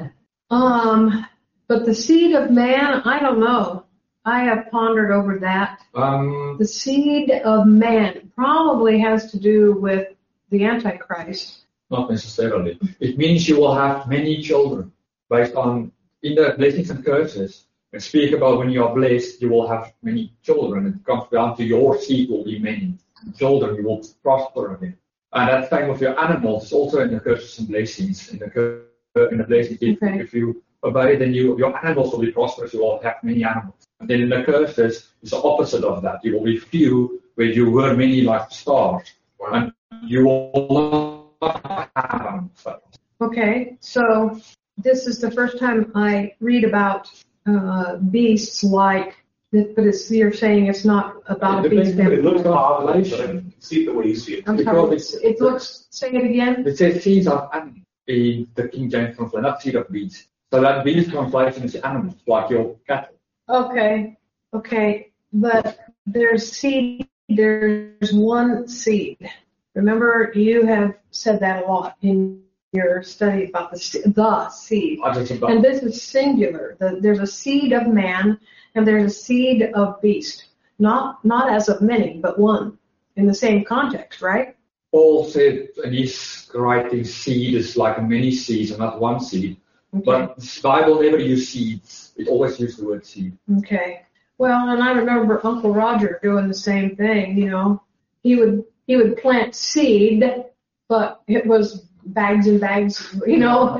But the seed of man, I don't know. I have pondered over that. The seed of man probably has to do with the Antichrist. Not necessarily. It means you will have many children based on in the blessings and curses. And speak about when you are blessed, you will have many children. It comes down to your seed will be many children. You will prosper again. And that's the same with your animals. It's also in the curses and blessings. In the blessings, if you obey, then your animals will be prosperous. You will have many animals. And then in the curses, it's the opposite of that. You will be few, where you were many like stars. And you will not have animals. Okay, so this is the first time I read about beasts like, but you're saying it's not about a beast. It looks population. See the way you see it. I'm sorry. It looks. Say it again. It says seeds of animals in the King James translation, not seed of beasts. So that beast translation is animals, like your cattle. Okay, but there's seed. There's one seed. Remember, you have said that a lot in your study about the seed. And this is singular. There's a seed of man and there's a seed of beast. Not as of many, but one in the same context, right? Paul said, and he's writing seed is like many seeds and not one seed. Okay. But the Bible never used seeds. It always used the word seed. Okay. Well, and I remember Uncle Roger doing the same thing, you know. He would plant seed, but it was bags and bags, you know,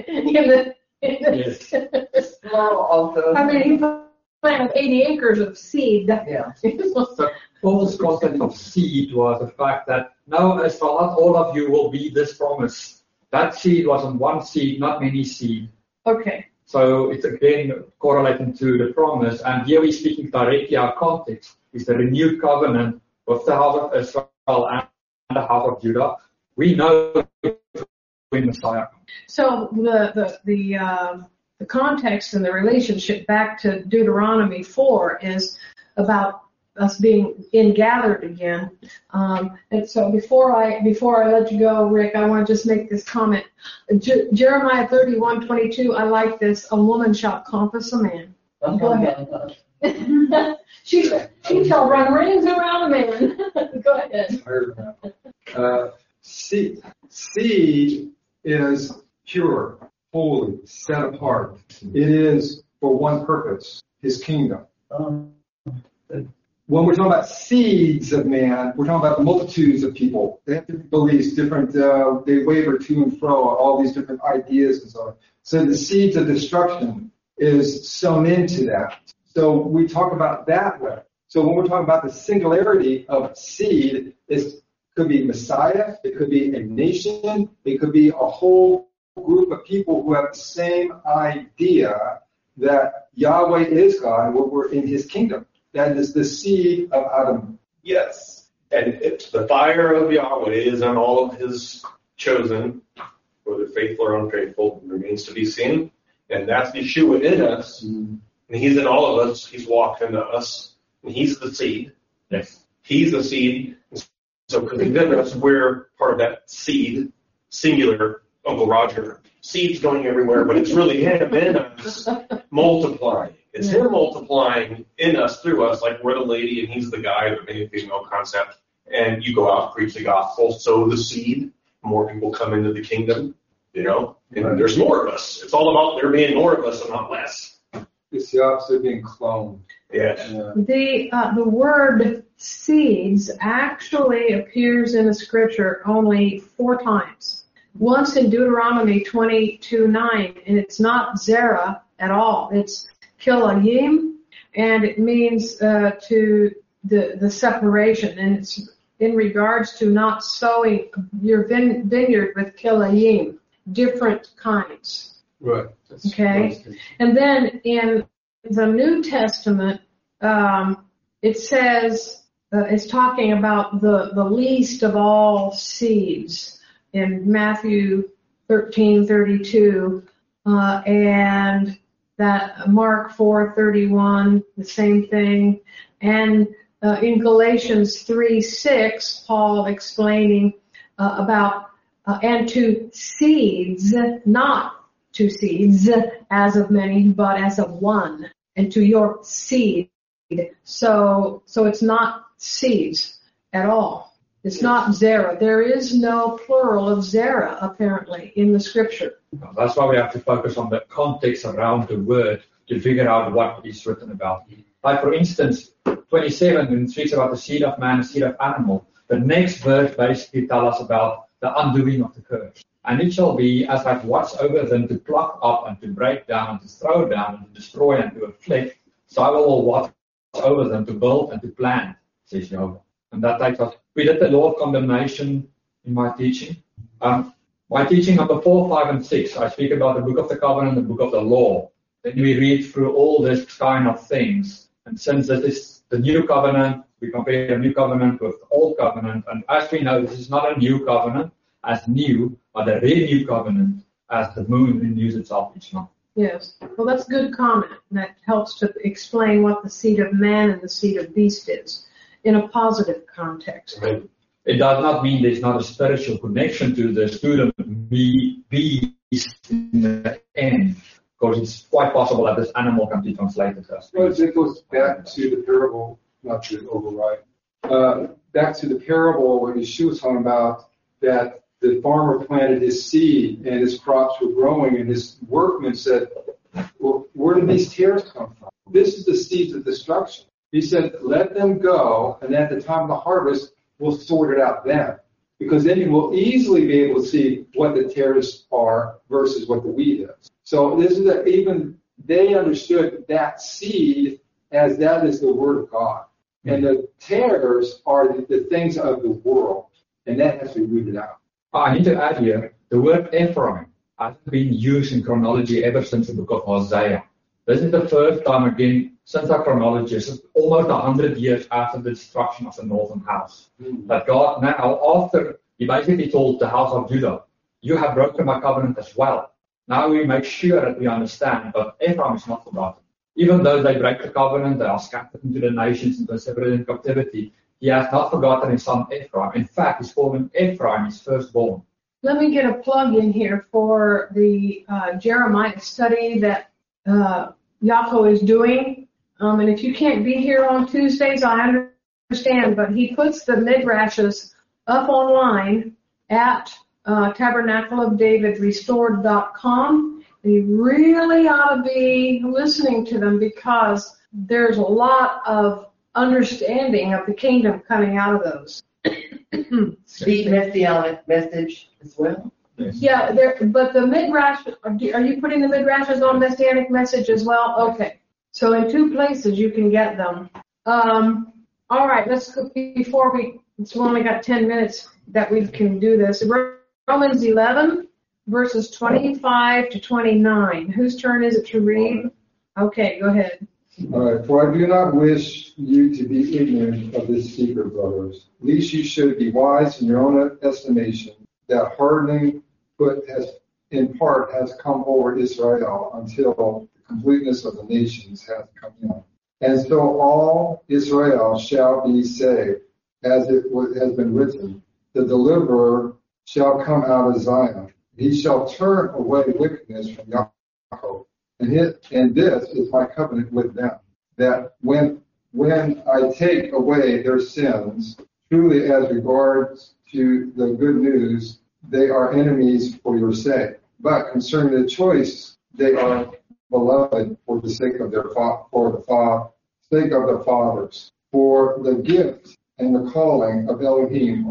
Yes. I mean, he planted 80 acres of seed. Yeah. So Paul's concept of seed was the fact that now, as for not all of you will be this promise. That seed wasn't one seed, not many seed. Okay. So it's again correlating to the promise, and here we're speaking directly. Our context is the renewed covenant with the house of Israel and the house of Judah. We know when Messiah comes. So the context and the relationship back to Deuteronomy 4 is about us being gathered again. And so before I let you go, Rick, I want to just make this comment. Jeremiah 31:22. I like this. A woman shall compass a man. Go ahead. she shall run rings around a man. Go ahead. Seed is pure, holy, set apart. It is for one purpose, his kingdom. When we're talking about seeds of man, we're talking about the multitudes of people. They have different beliefs, they waver to and fro, all these different ideas and so on. So the seeds of destruction is sown into that. So we talk about that way. So when we're talking about the singularity of seed, it could be Messiah, it could be a nation, it could be a whole group of people who have the same idea that Yahweh is God and we're in his kingdom. That is the seed of Adam. Yes. And the fire of Yahweh is on all of his chosen, whether faithful or unfaithful, remains to be seen. And that's Yeshua in us. And he's in all of us. He's walked into us. And he's the seed. Yes. He's the seed. So because he's in us, we're part of that seed, singular, Uncle Roger. Seed's going everywhere, but it's really him in us multiplying. It's him multiplying in us, through us, like we're the lady and he's the guy, the male female concept. And you go out, preach the gospel, sow the seed. More people come into the kingdom, and there's more of us. It's all about there being more of us and not less. It's the opposite of being cloned. Yes. The word seeds actually appears in the scripture only 4 times. Once in Deuteronomy 22:9, and it's not Zerah at all. It's Kilayim, and it means to the separation, and it's in regards to not sowing your vineyard with Kilayim, different kinds. Right. Okay. And then in the New Testament, it says it's talking about the least of all seeds in Matthew 13:32, and that Mark 4:31, the same thing, and in Galatians 3:6, Paul explaining about and to seeds, not to seeds as of many, but as of one, and to your seed. So it's not seeds at all. It's not Zerah. There is no plural of Zerah, apparently, in the scripture. That's why we have to focus on the context around the word to figure out what is written about. Like, for instance, 27, when it speaks about the seed of man, the seed of animal, the next verse basically tells us about the undoing of the curse. And it shall be as I watch over them to pluck up and to break down and to throw down and to destroy and to afflict, so I will watch over them to build and to plant, says Jehovah. And that takes us. We did the law of condemnation in my teaching. My teaching number 4, 5, and 6, I speak about the book of the covenant, the book of the law. Then we read through all this kind of things. And since this is the new covenant, we compare the new covenant with the old covenant. And as we know, this is not a new covenant as new, but a renewed covenant as the moon renews itself each month. Yes. Well, that's a good comment. That helps to explain what the seed of man and the seed of beast is in a positive context. Right. It does not mean there's not a spiritual connection to the student beast in the end, because it's quite possible that this animal can be translated as. Well, it goes back to the parable, not to override. Back to the parable where Yeshua was talking about that the farmer planted his seed and his crops were growing, and his workmen said, well, where did these tares come from? This is the seeds of destruction. He said, let them go, and at the time of the harvest, we'll sort it out then. Because then you will easily be able to see what the tares are versus what the wheat is. So this is that even they understood that seed as that is the word of God. And the tares are the things of the world, and that has to be rooted out. I need to add here, the word Ephraim has been used in chronology ever since the book of Hosea. This is the first time again since our chronology, it's almost 100 years after the destruction of the northern house. That God now, after he basically told the house of Judah, you have broken my covenant as well. Now we make sure that we understand, but Ephraim is not forgotten. Even though they break the covenant, they are scattered into the nations and delivered in captivity. He has not forgotten his son Ephraim. In fact, he's called him Ephraim, his firstborn. Let me get a plug in here for the Jeremiah study that Yaakov is doing. And if you can't be here on Tuesdays, I understand, but he puts the midrashes up online at tabernacleofdavidrestored.com. You really ought to be listening to them because there's a lot of understanding of the kingdom coming out of those. Speak messianic message as well. Yeah, but the midrash, are you putting the midrashes on messianic message as well? Okay. So in 2 places you can get them. All right, let's go before we've only got 10 minutes that we can do this. Romans 11, verses 25 to 29. Whose turn is it to read? Okay, go ahead. All right. For I do not wish you to be ignorant of this secret, brothers. At least you should be wise in your own estimation, that hardening foot in part has come over Israel until the completeness of the nations has come in. And so all Israel shall be saved, as it has been written, the deliverer shall come out of Zion. He shall turn away wickedness from Yaakov. And this is my covenant with them, that when I take away their sins, truly as regards to the good news, they are enemies for your sake. But concerning the choice, they are beloved for the sake of the fathers. For the gift and the calling of Elohim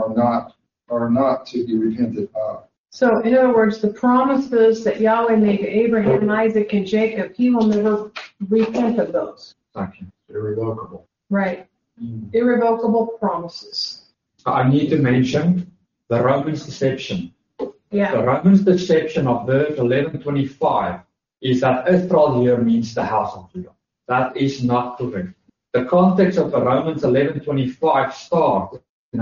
are not to be repented of. So, in other words, the promises that Yahweh made to Abraham, Isaac, and Jacob, he will never repent of those. Thank you. Irrevocable. Right. Irrevocable promises. I need to mention the Romans deception. Yeah. The Romans deception of verse 11:25 is that Israel here means the house of Judah. That is not correct. The context of the Romans 11:25 starts in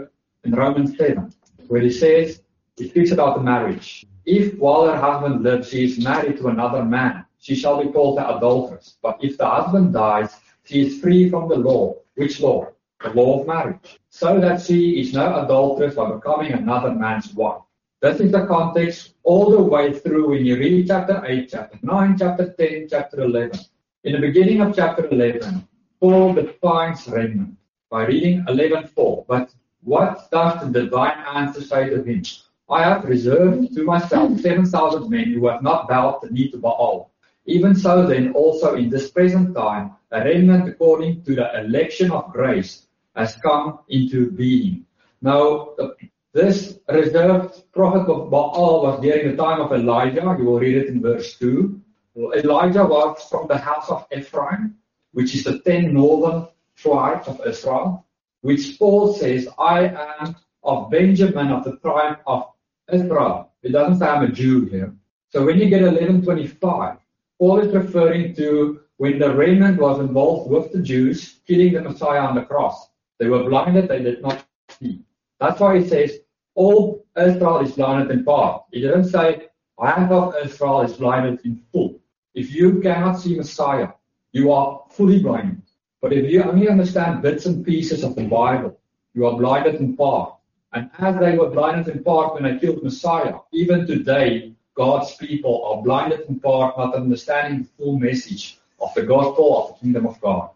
Romans 7, where he says, it speaks about the marriage. If while her husband lives, she is married to another man, she shall be called an adulteress. But if the husband dies, she is free from the law. Which law? The law of marriage. So that she is no adulteress by becoming another man's wife. This is the context all the way through when you read chapter 8, chapter 9, chapter 10, chapter 11. In the beginning of chapter 11, Paul defines remnant by reading 11:4. But what does the divine answer say to him? I have reserved to myself 7,000 men who have not bowed the knee to Baal. Even so then also in this present time, a remnant according to the election of grace has come into being. Now, this reserved prophet of Baal was during the time of Elijah. You will read it in verse 2. Elijah was from the house of Ephraim, which is the 10 northern tribes of Israel, which Paul says, I am of Benjamin of the tribe of Israel. It doesn't say I'm a Jew here. So when you get 11:25, Paul is referring to when the remnant was involved with the Jews killing the Messiah on the cross. They were blinded, they did not see. That's why he says, all Israel is blinded in part. He didn't say, half of Israel is blinded in full. If you cannot see Messiah, you are fully blinded. But if you only understand bits and pieces of the Bible, you are blinded in part. And as they were blinded in part when they killed Messiah, even today, God's people are blinded in part, not understanding the full message of the gospel of the kingdom of God.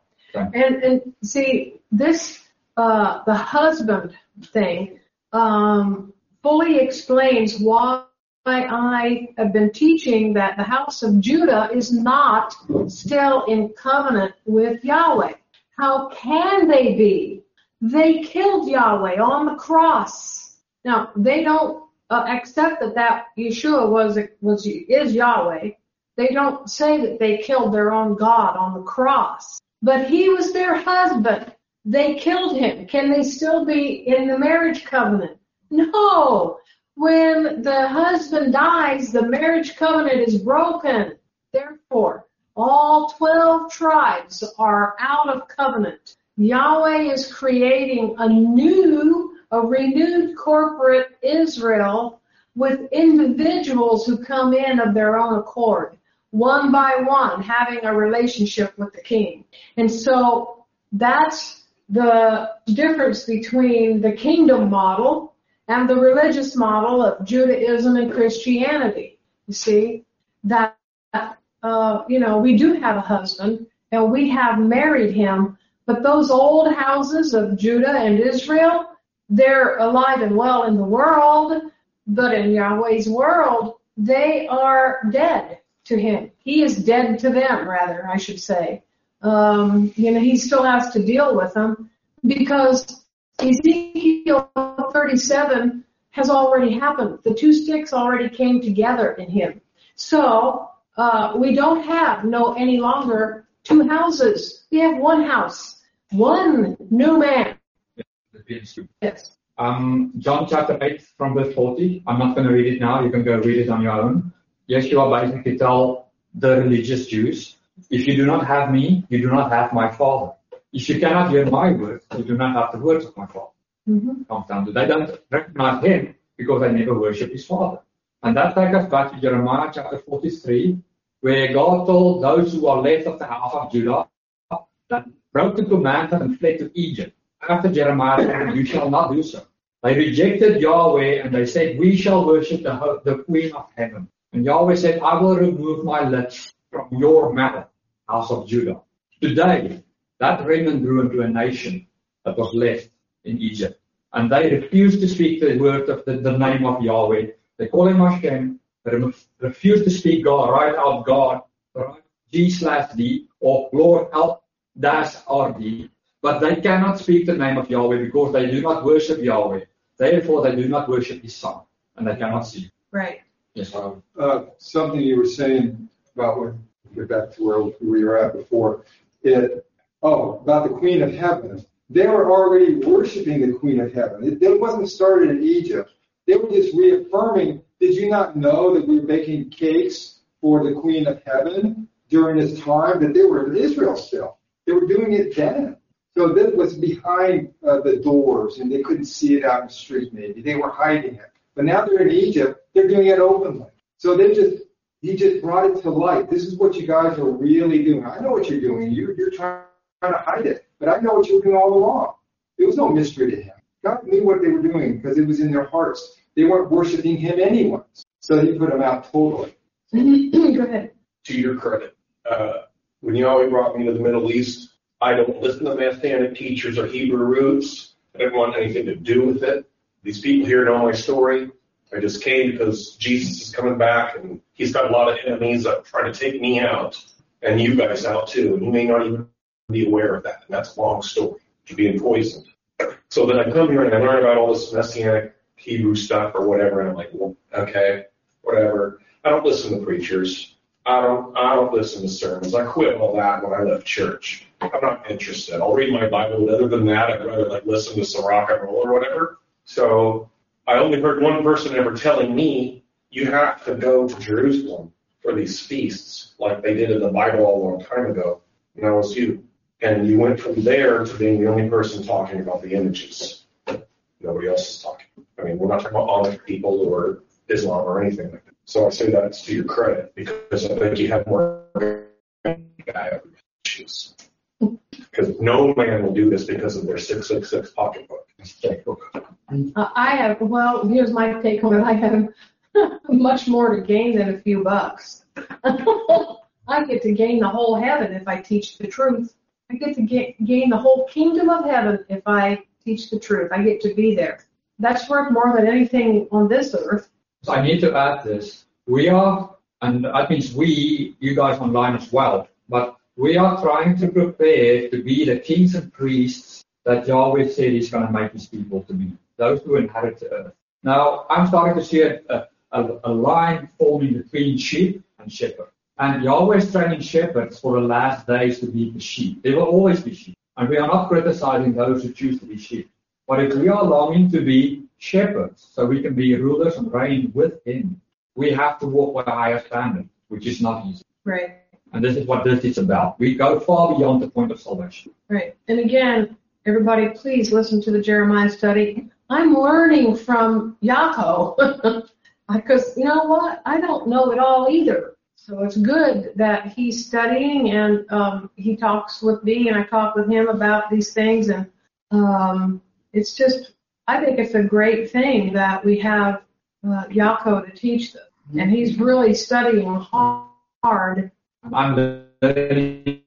And see, this, the husband thing, fully explains why I have been teaching that the house of Judah is not still in covenant with Yahweh. How can they be? They killed Yahweh on the cross. Now, they don't accept that Yeshua is Yahweh. They don't say that they killed their own God on the cross. But he was their husband. They killed him. Can they still be in the marriage covenant? No. When the husband dies, the marriage covenant is broken. Therefore, all 12 tribes are out of covenant. Yahweh is creating a renewed corporate Israel with individuals who come in of their own accord. one by one, having a relationship with the king. And so that's the difference between the kingdom model and the religious model of Judaism and Christianity. You see, that, we do have a husband and we have married him, but those old houses of Judah and Israel, they're alive and well in the world, but in Yahweh's world, they are dead to him. He is dead to them, rather, I should say. He still has to deal with them because Ezekiel 37 has already happened. The two sticks already came together in him. So we don't have any longer two houses. We have one house, one new man. Yes. John chapter 8 from verse 40. I'm not going to read it now. You can go read it on your own. Yeshua basically tell the religious Jews, if you do not have me, you do not have my Father. If you cannot hear my words, you do not have the words of my Father. Comes down to they don't recognize him because they never worship his Father. And that takes us back to Jeremiah chapter 43, where God told those who are left of the house of Judah that broke the commandment and fled to Egypt. After Jeremiah said, you shall not do so. They rejected Yahweh and they said, we shall worship the Queen of Heaven. And Yahweh said, I will remove my lips from your mouth, house of Judah. Today, that remnant grew into a nation that was left in Egypt. And they refused to speak the word of the name of Yahweh. They call him Hashem. They refuse to speak God, write out God, write G/D, or Lord L-RD. But they cannot speak the name of Yahweh because they do not worship Yahweh. Therefore, they do not worship his son. And they cannot see. Right. Yes. Something you were saying about when we get back to where we were at before. About the Queen of Heaven. They were already worshiping the Queen of Heaven. It wasn't started in Egypt. They were just reaffirming, did you not know that we were making cakes for the Queen of Heaven during this time? That they were in Israel still. They were doing it then. So this was behind the doors, and they couldn't see it out in the street maybe. They were hiding it. But now they're in Egypt, they're doing it openly. So he just brought it to light. This is what you guys are really doing. I know what you're doing. You're trying to hide it. But I know what you were doing all along. There was no mystery to him. God knew what they were doing because it was in their hearts. They weren't worshiping him anyway. So he put them out totally. Go ahead. To your credit, when Yahweh brought me to the Middle East, I don't listen to Messianic teachers or Hebrew roots. I didn't want anything to do with it. These people here know my story. I just came because Jesus is coming back, and he's got a lot of enemies that try to take me out, and you guys out too. And you may not even be aware of that. And that's a long story. You're being poisoned. So then I come here and I learn about all this Messianic Hebrew stuff or whatever, and I'm like, well, okay, whatever. I don't listen to preachers. I don't listen to sermons. I quit all that when I left church. I'm not interested. I'll read my Bible, but other than that, I'd rather listen to some rock and roll or whatever. So I only heard one person ever telling me, you have to go to Jerusalem for these feasts, like they did in the Bible a long time ago. And that was you. And you went from there to being the only person talking about the images. Nobody else is talking. I mean, we're not talking about Amish people or Islam or anything like that. So I say that's to your credit because I think you have more issues. Because no man will do this because of their 666 pocketbook. Here's my take on it. I have much more to gain than a few bucks. I get to gain the whole heaven if I teach the truth. I get to gain the whole kingdom of heaven if I teach the truth. I get to be there. That's worth more than anything on this earth. So I need to add this. We are, and that means you guys online as well, but we are trying to prepare to be the kings and priests that Yahweh said he's going to make his people to be, those who inherit the earth. Now, I'm starting to see a line forming between sheep and shepherd. And Yahweh is training shepherds for the last days to be the sheep. There will always be sheep. And we are not criticizing those who choose to be sheep. But if we are longing to be shepherds, so we can be rulers and reign with him, we have to walk with a higher standard, which is not easy. Right. And this is what this is about. We go far beyond the point of salvation. Right. And again, everybody, please listen to the Jeremiah study. I'm learning from Yaakov because, you know what? I don't know it all either. So it's good that he's studying, and he talks with me, and I talk with him about these things, and it's just, I think it's a great thing that we have Yaakov to teach them, and he's really studying hard. I'm learning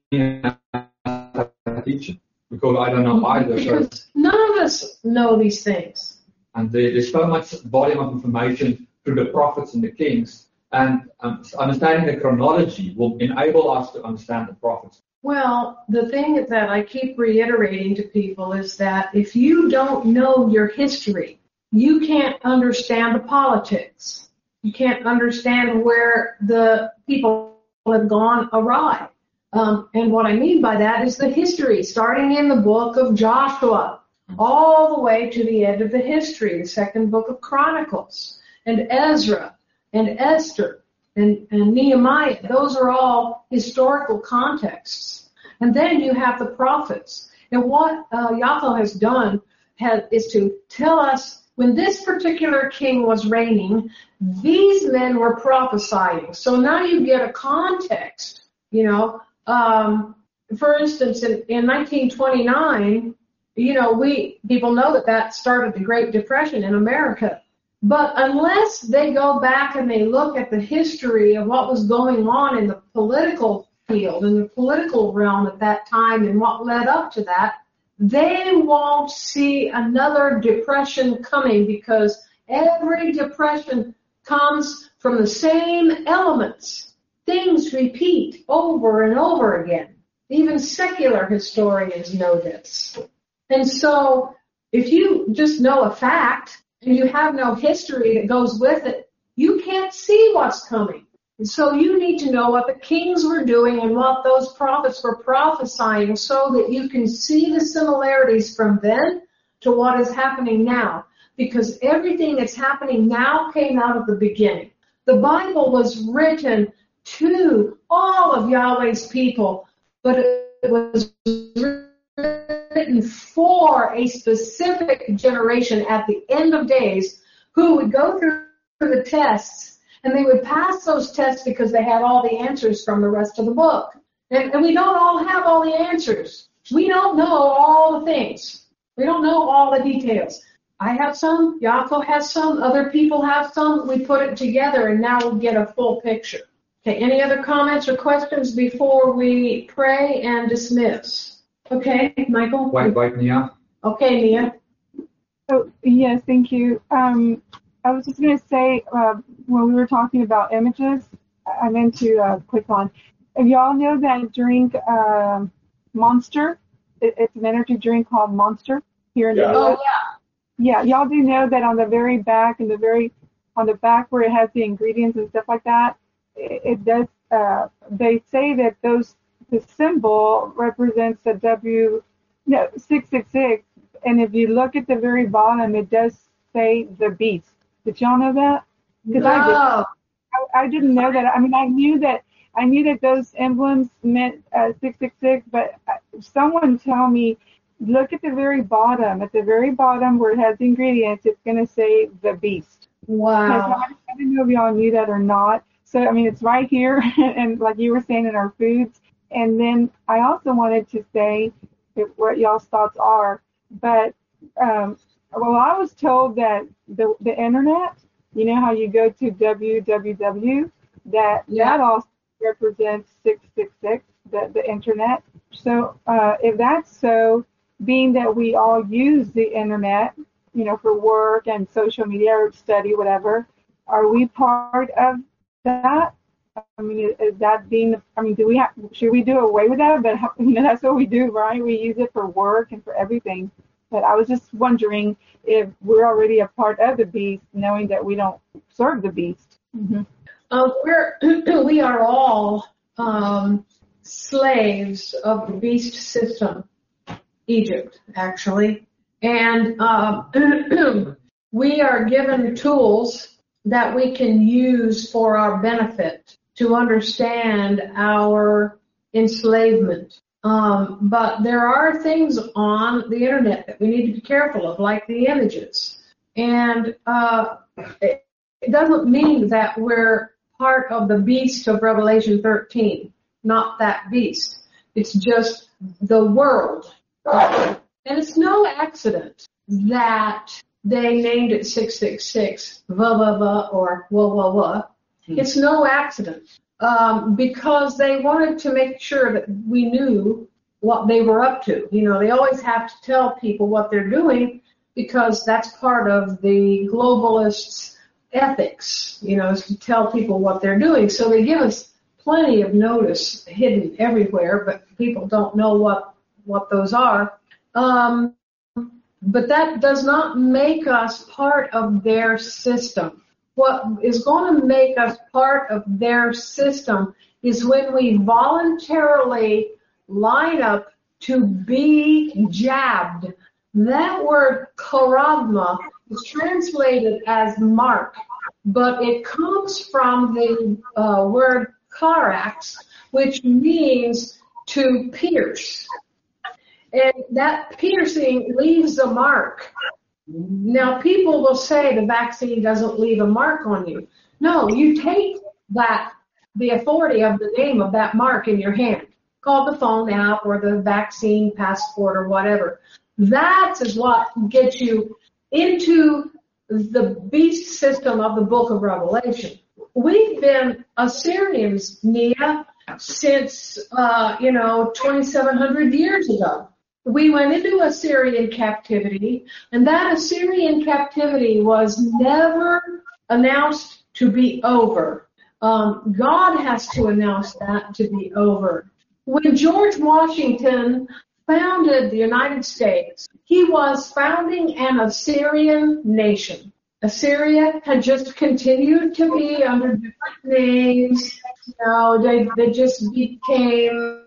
teaching because I don't know either. Because none of us know these things. And there's so much volume of information through the prophets and the kings, and understanding the chronology will enable us to understand the prophets. Well, the thing that I keep reiterating to people is that if you don't know your history, you can't understand the politics. You can't understand where the people have gone awry. And what I mean by that is the history, starting in the book of Joshua, all the way to the end of the history, the second book of Chronicles, and Ezra, and Esther, and Nehemiah. Those are all historical contexts. And then you have the prophets. And what Yaakov has done is to tell us when this particular king was reigning, these men were prophesying. So now you get a context, you know. For instance, in 1929, you know, people know that started the Great Depression in America. But unless they go back and they look at the history of what was going on in the political field, in the political realm at that time and what led up to that, they won't see another depression coming, because every depression comes from the same elements. Things repeat over and over again. Even secular historians know this. And so if you just know a fact and you have no history that goes with it, you can't see what's coming. And so you need to know what the kings were doing and what those prophets were prophesying, so that you can see the similarities from then to what is happening now. Because everything that's happening now came out of the beginning. The Bible was written to all of Yahweh's people, but it was written for a specific generation at the end of days who would go through the tests, and they would pass those tests because they had all the answers from the rest of the book. And we don't all have all the answers. We don't know all the things. We don't know all the details. I have some, Yaakov has some, other people have some. We put it together, and now we get a full picture. Okay, any other comments or questions before we pray and dismiss? Okay, Michael? Wait, Nia. Okay, Nia. Oh, yes, thank you. I was just going to say, when we were talking about images, I meant to click on. If y'all know that drink, Monster, it's an energy drink called Monster here in the US. Oh, yeah. Yeah, y'all do know that on the very back, on the back where it has the ingredients and stuff like that, it does, they say that the symbol represents the 666, and if you look at the very bottom, it does say the beast. Did y'all know that? No. I didn't know that. I mean, I knew that those emblems meant 666, but someone tell me, look at the very bottom. At the very bottom where it has the ingredients, it's going to say the beast. Wow. I didn't know if y'all knew that or not. So, I mean, it's right here, and like you were saying, in our foods. And then I also wanted to say what y'all's thoughts are. But, well, I was told that the internet, you know how you go to www, that also represents 666, the internet. So if that's so, being that we all use the internet, you know, for work and social media or study, whatever, are we part of that? I mean, is that being, I mean, should we do away with that? But, you know, that's what we do, right? We use it for work and for everything. But I was just wondering if we're already a part of the beast, knowing that we don't serve the beast. Mm-hmm. We are all slaves of the beast system, Egypt, actually. And we are given tools that we can use for our benefit to understand our enslavement. But there are things on the internet that we need to be careful of, like the images. And it doesn't mean that we're part of the beast of Revelation 13, not that beast. It's just the world. And it's no accident that they named it 666, or wah. It's no accident, because they wanted to make sure that we knew what they were up to. You know, they always have to tell people what they're doing because that's part of the globalists' ethics, you know, is to tell people what they're doing. So they give us plenty of notice hidden everywhere, but people don't know what those are. But that does not make us part of their system. What is going to make us part of their system is when we voluntarily line up to be jabbed. That word charagma is translated as mark, but it comes from the word charax, which means to pierce. And that piercing leaves a mark. Now, people will say the vaccine doesn't leave a mark on you. No, you take the authority of the name of that mark in your hand, called the phone app or the vaccine passport or whatever. That is what gets you into the beast system of the book of Revelation. We've been Assyrians, Nia, since, 2,700 years ago. We went into Assyrian captivity, and that Assyrian captivity was never announced to be over. God has to announce that to be over. When George Washington founded the United States, he was founding an Assyrian nation. Assyria had just continued to be under different names. They just became,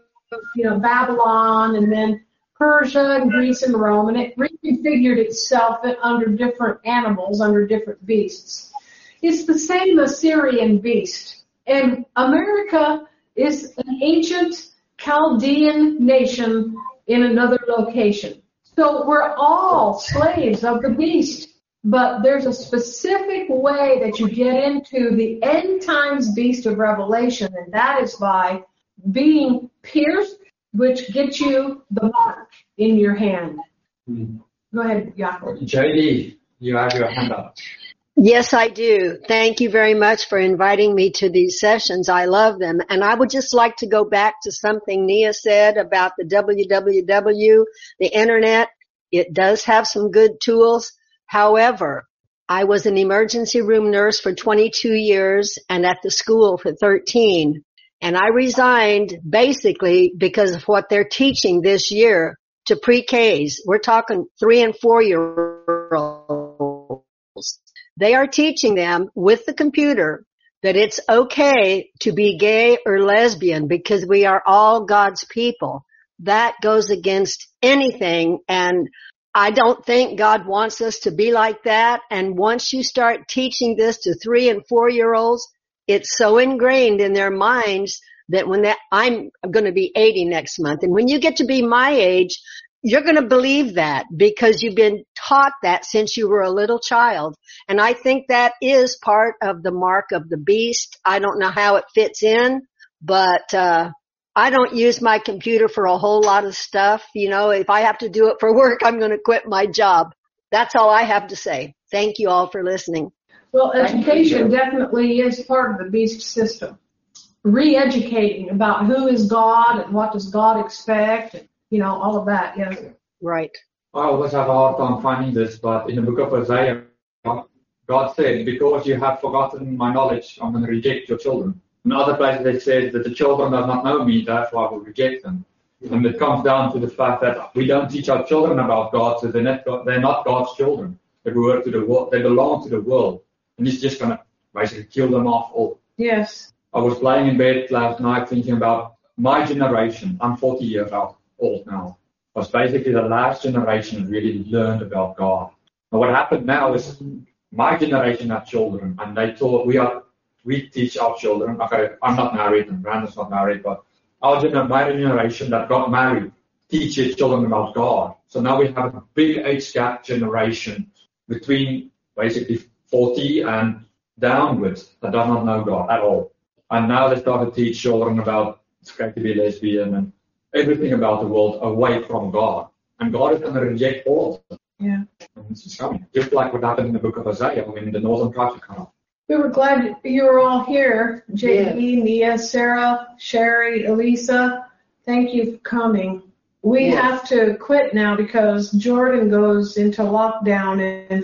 Babylon, and then Persia and Greece and Rome, and it reconfigured itself under different animals, under different beasts. It's the same Assyrian beast. And America is an ancient Chaldean nation in another location. So we're all slaves of the beast. But there's a specific way that you get into the end times beast of Revelation, and that is by being pierced, which gets you the mark in your hand. Go ahead, Jakob. JD, you have your hand up. Yes, I do. Thank you very much for inviting me to these sessions. I love them. And I would just like to go back to something Nia said about the www, the internet. It does have some good tools. However, I was an emergency room nurse for 22 years and at the school for 13. And I resigned basically because of what they're teaching this year to pre-Ks. We're talking 3 and 4 year olds. They are teaching them with the computer that it's okay to be gay or lesbian because we are all God's people. That goes against anything, and I don't think God wants us to be like that. And once you start teaching this to 3 and 4 year olds, it's so ingrained in their minds that I'm going to be 80 next month. And when you get to be my age, you're going to believe that because you've been taught that since you were a little child. And I think that is part of the mark of the beast. I don't know how it fits in, but, I don't use my computer for a whole lot of stuff. If I have to do it for work, I'm going to quit my job. That's all I have to say. Thank you all for listening. Well, education definitely is part of the beast system. Re-educating about who is God and what does God expect, and, all of that, yes. Right. I always have a hard time finding this, but in the book of Isaiah, God said, because you have forgotten my knowledge, I'm going to reject your children. In other places it says that the children do not know me, therefore I will reject them. And it comes down to the fact that we don't teach our children about God, so they're not God's children. They belong to the world. And he's just going to basically kill them off all. Yes. I was laying in bed last night thinking about my generation. I'm 40 years old now. Was basically the last generation that really learned about God. And what happened now is my generation had children, and they thought we teach our children. Okay, I'm not married, and Brandon's not married, but my generation that got married teaches children about God. So now we have a big age gap generation between basically 40 and downwards that does not know God at all. And now they start to teach children about it's great to be lesbian and everything about the world away from God. And God is going to reject all of them. Yeah. And this is coming. Just like what happened in the book of Isaiah when the northern tribes are cut off. We were glad you were all here. J.E., Nia, Sarah, Sherry, Elisa. Thank you for coming. We have to quit now because Jordan goes into lockdown in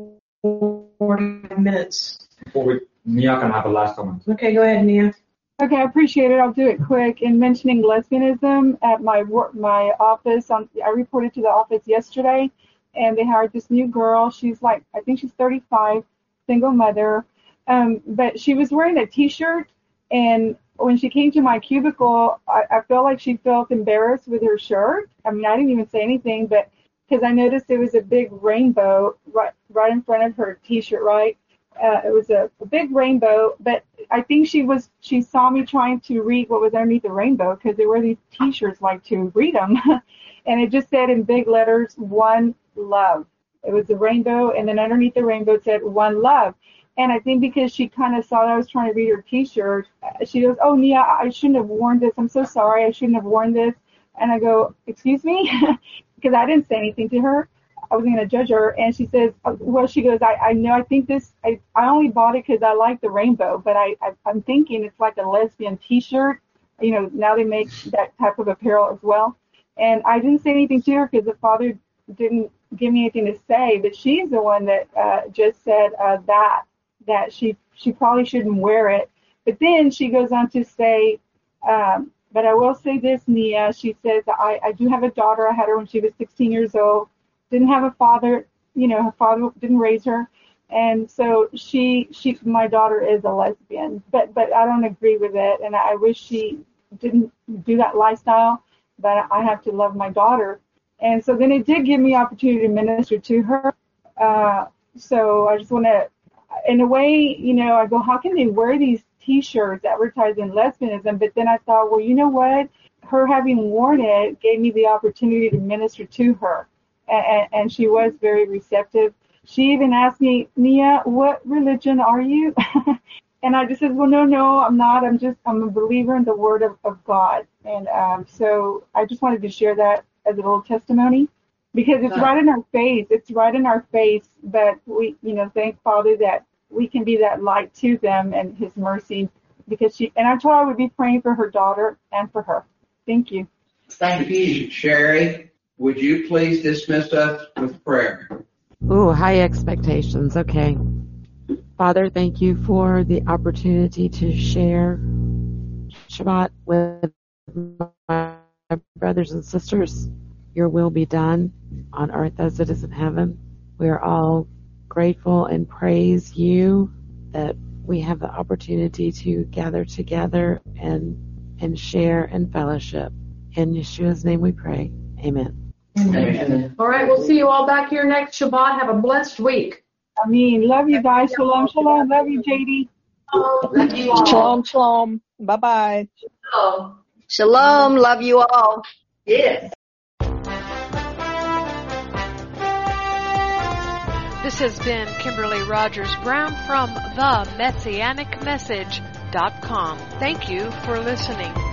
40 minutes. Before Nia can have a last comment. Okay, go ahead, Nia. Okay, I appreciate it. I'll do it quick. In mentioning lesbianism at my office, I reported to the office yesterday, and they hired this new girl. She's like, I think she's 35, single mother, but she was wearing a T-shirt, and when she came to my cubicle, I felt like she felt embarrassed with her shirt. I mean, I didn't even say anything, but because I noticed there was a big rainbow right in front of her T-shirt, right? It was a big rainbow, but I think she saw me trying to read what was underneath the rainbow because they wear these T-shirts like to read them. And it just said in big letters, One Love. It was a rainbow, and then underneath the rainbow it said One Love. And I think because she kind of saw that I was trying to read her T-shirt, she goes, oh, Nia, I shouldn't have worn this. I'm so sorry. I shouldn't have worn this. And I go, excuse me? Because I didn't say anything to her. I wasn't going to judge her. And she says, well, she goes, I know, I think this, I only bought it because I like the rainbow, but I'm thinking it's like a lesbian T-shirt. You know, now they make that type of apparel as well. And I didn't say anything to her because the father didn't give me anything to say, but she's the one that just said that she probably shouldn't wear it. But then she goes on to say, but I will say this, Nia, she says, I do have a daughter. I had her when she was 16 years old. Didn't have a father, you know, her father didn't raise her. And so my daughter is a lesbian, but I don't agree with it. And I wish she didn't do that lifestyle, but I have to love my daughter. And so then it did give me opportunity to minister to her. So I just want to, in a way, you know, I go, how can they wear these T-shirts advertising lesbianism? But then I thought, well, you know what? Her having worn it gave me the opportunity to minister to her. And she was very receptive. She even asked me, Nia, what religion are you? And I just said, well, no, I'm not. I'm a believer in the Word of God. And so I just wanted to share that as a little testimony because it's right in our face. It's right in our face. But we, you know, thank Father that we can be that light to them and His mercy because and I told her I would be praying for her daughter and for her. Thank you. Thank you, Sherry. Would you please dismiss us with prayer? Ooh, high expectations. Okay. Father, thank you for the opportunity to share Shabbat with my brothers and sisters. Your will be done on earth as it is in heaven. We are all grateful and praise you that we have the opportunity to gather together and share and fellowship. In Yeshua's name we pray. Amen. Amen. All right, we'll see you all back here next Shabbat. Have a blessed week. I mean, love you guys. Shalom, shalom. Love you, JD. Love you all. Shalom, shalom. Bye-bye. Shalom. Shalom. Love you all. Yes. This has been Kimberly Rogers Brown from the Messianic Message.com. Thank you for listening.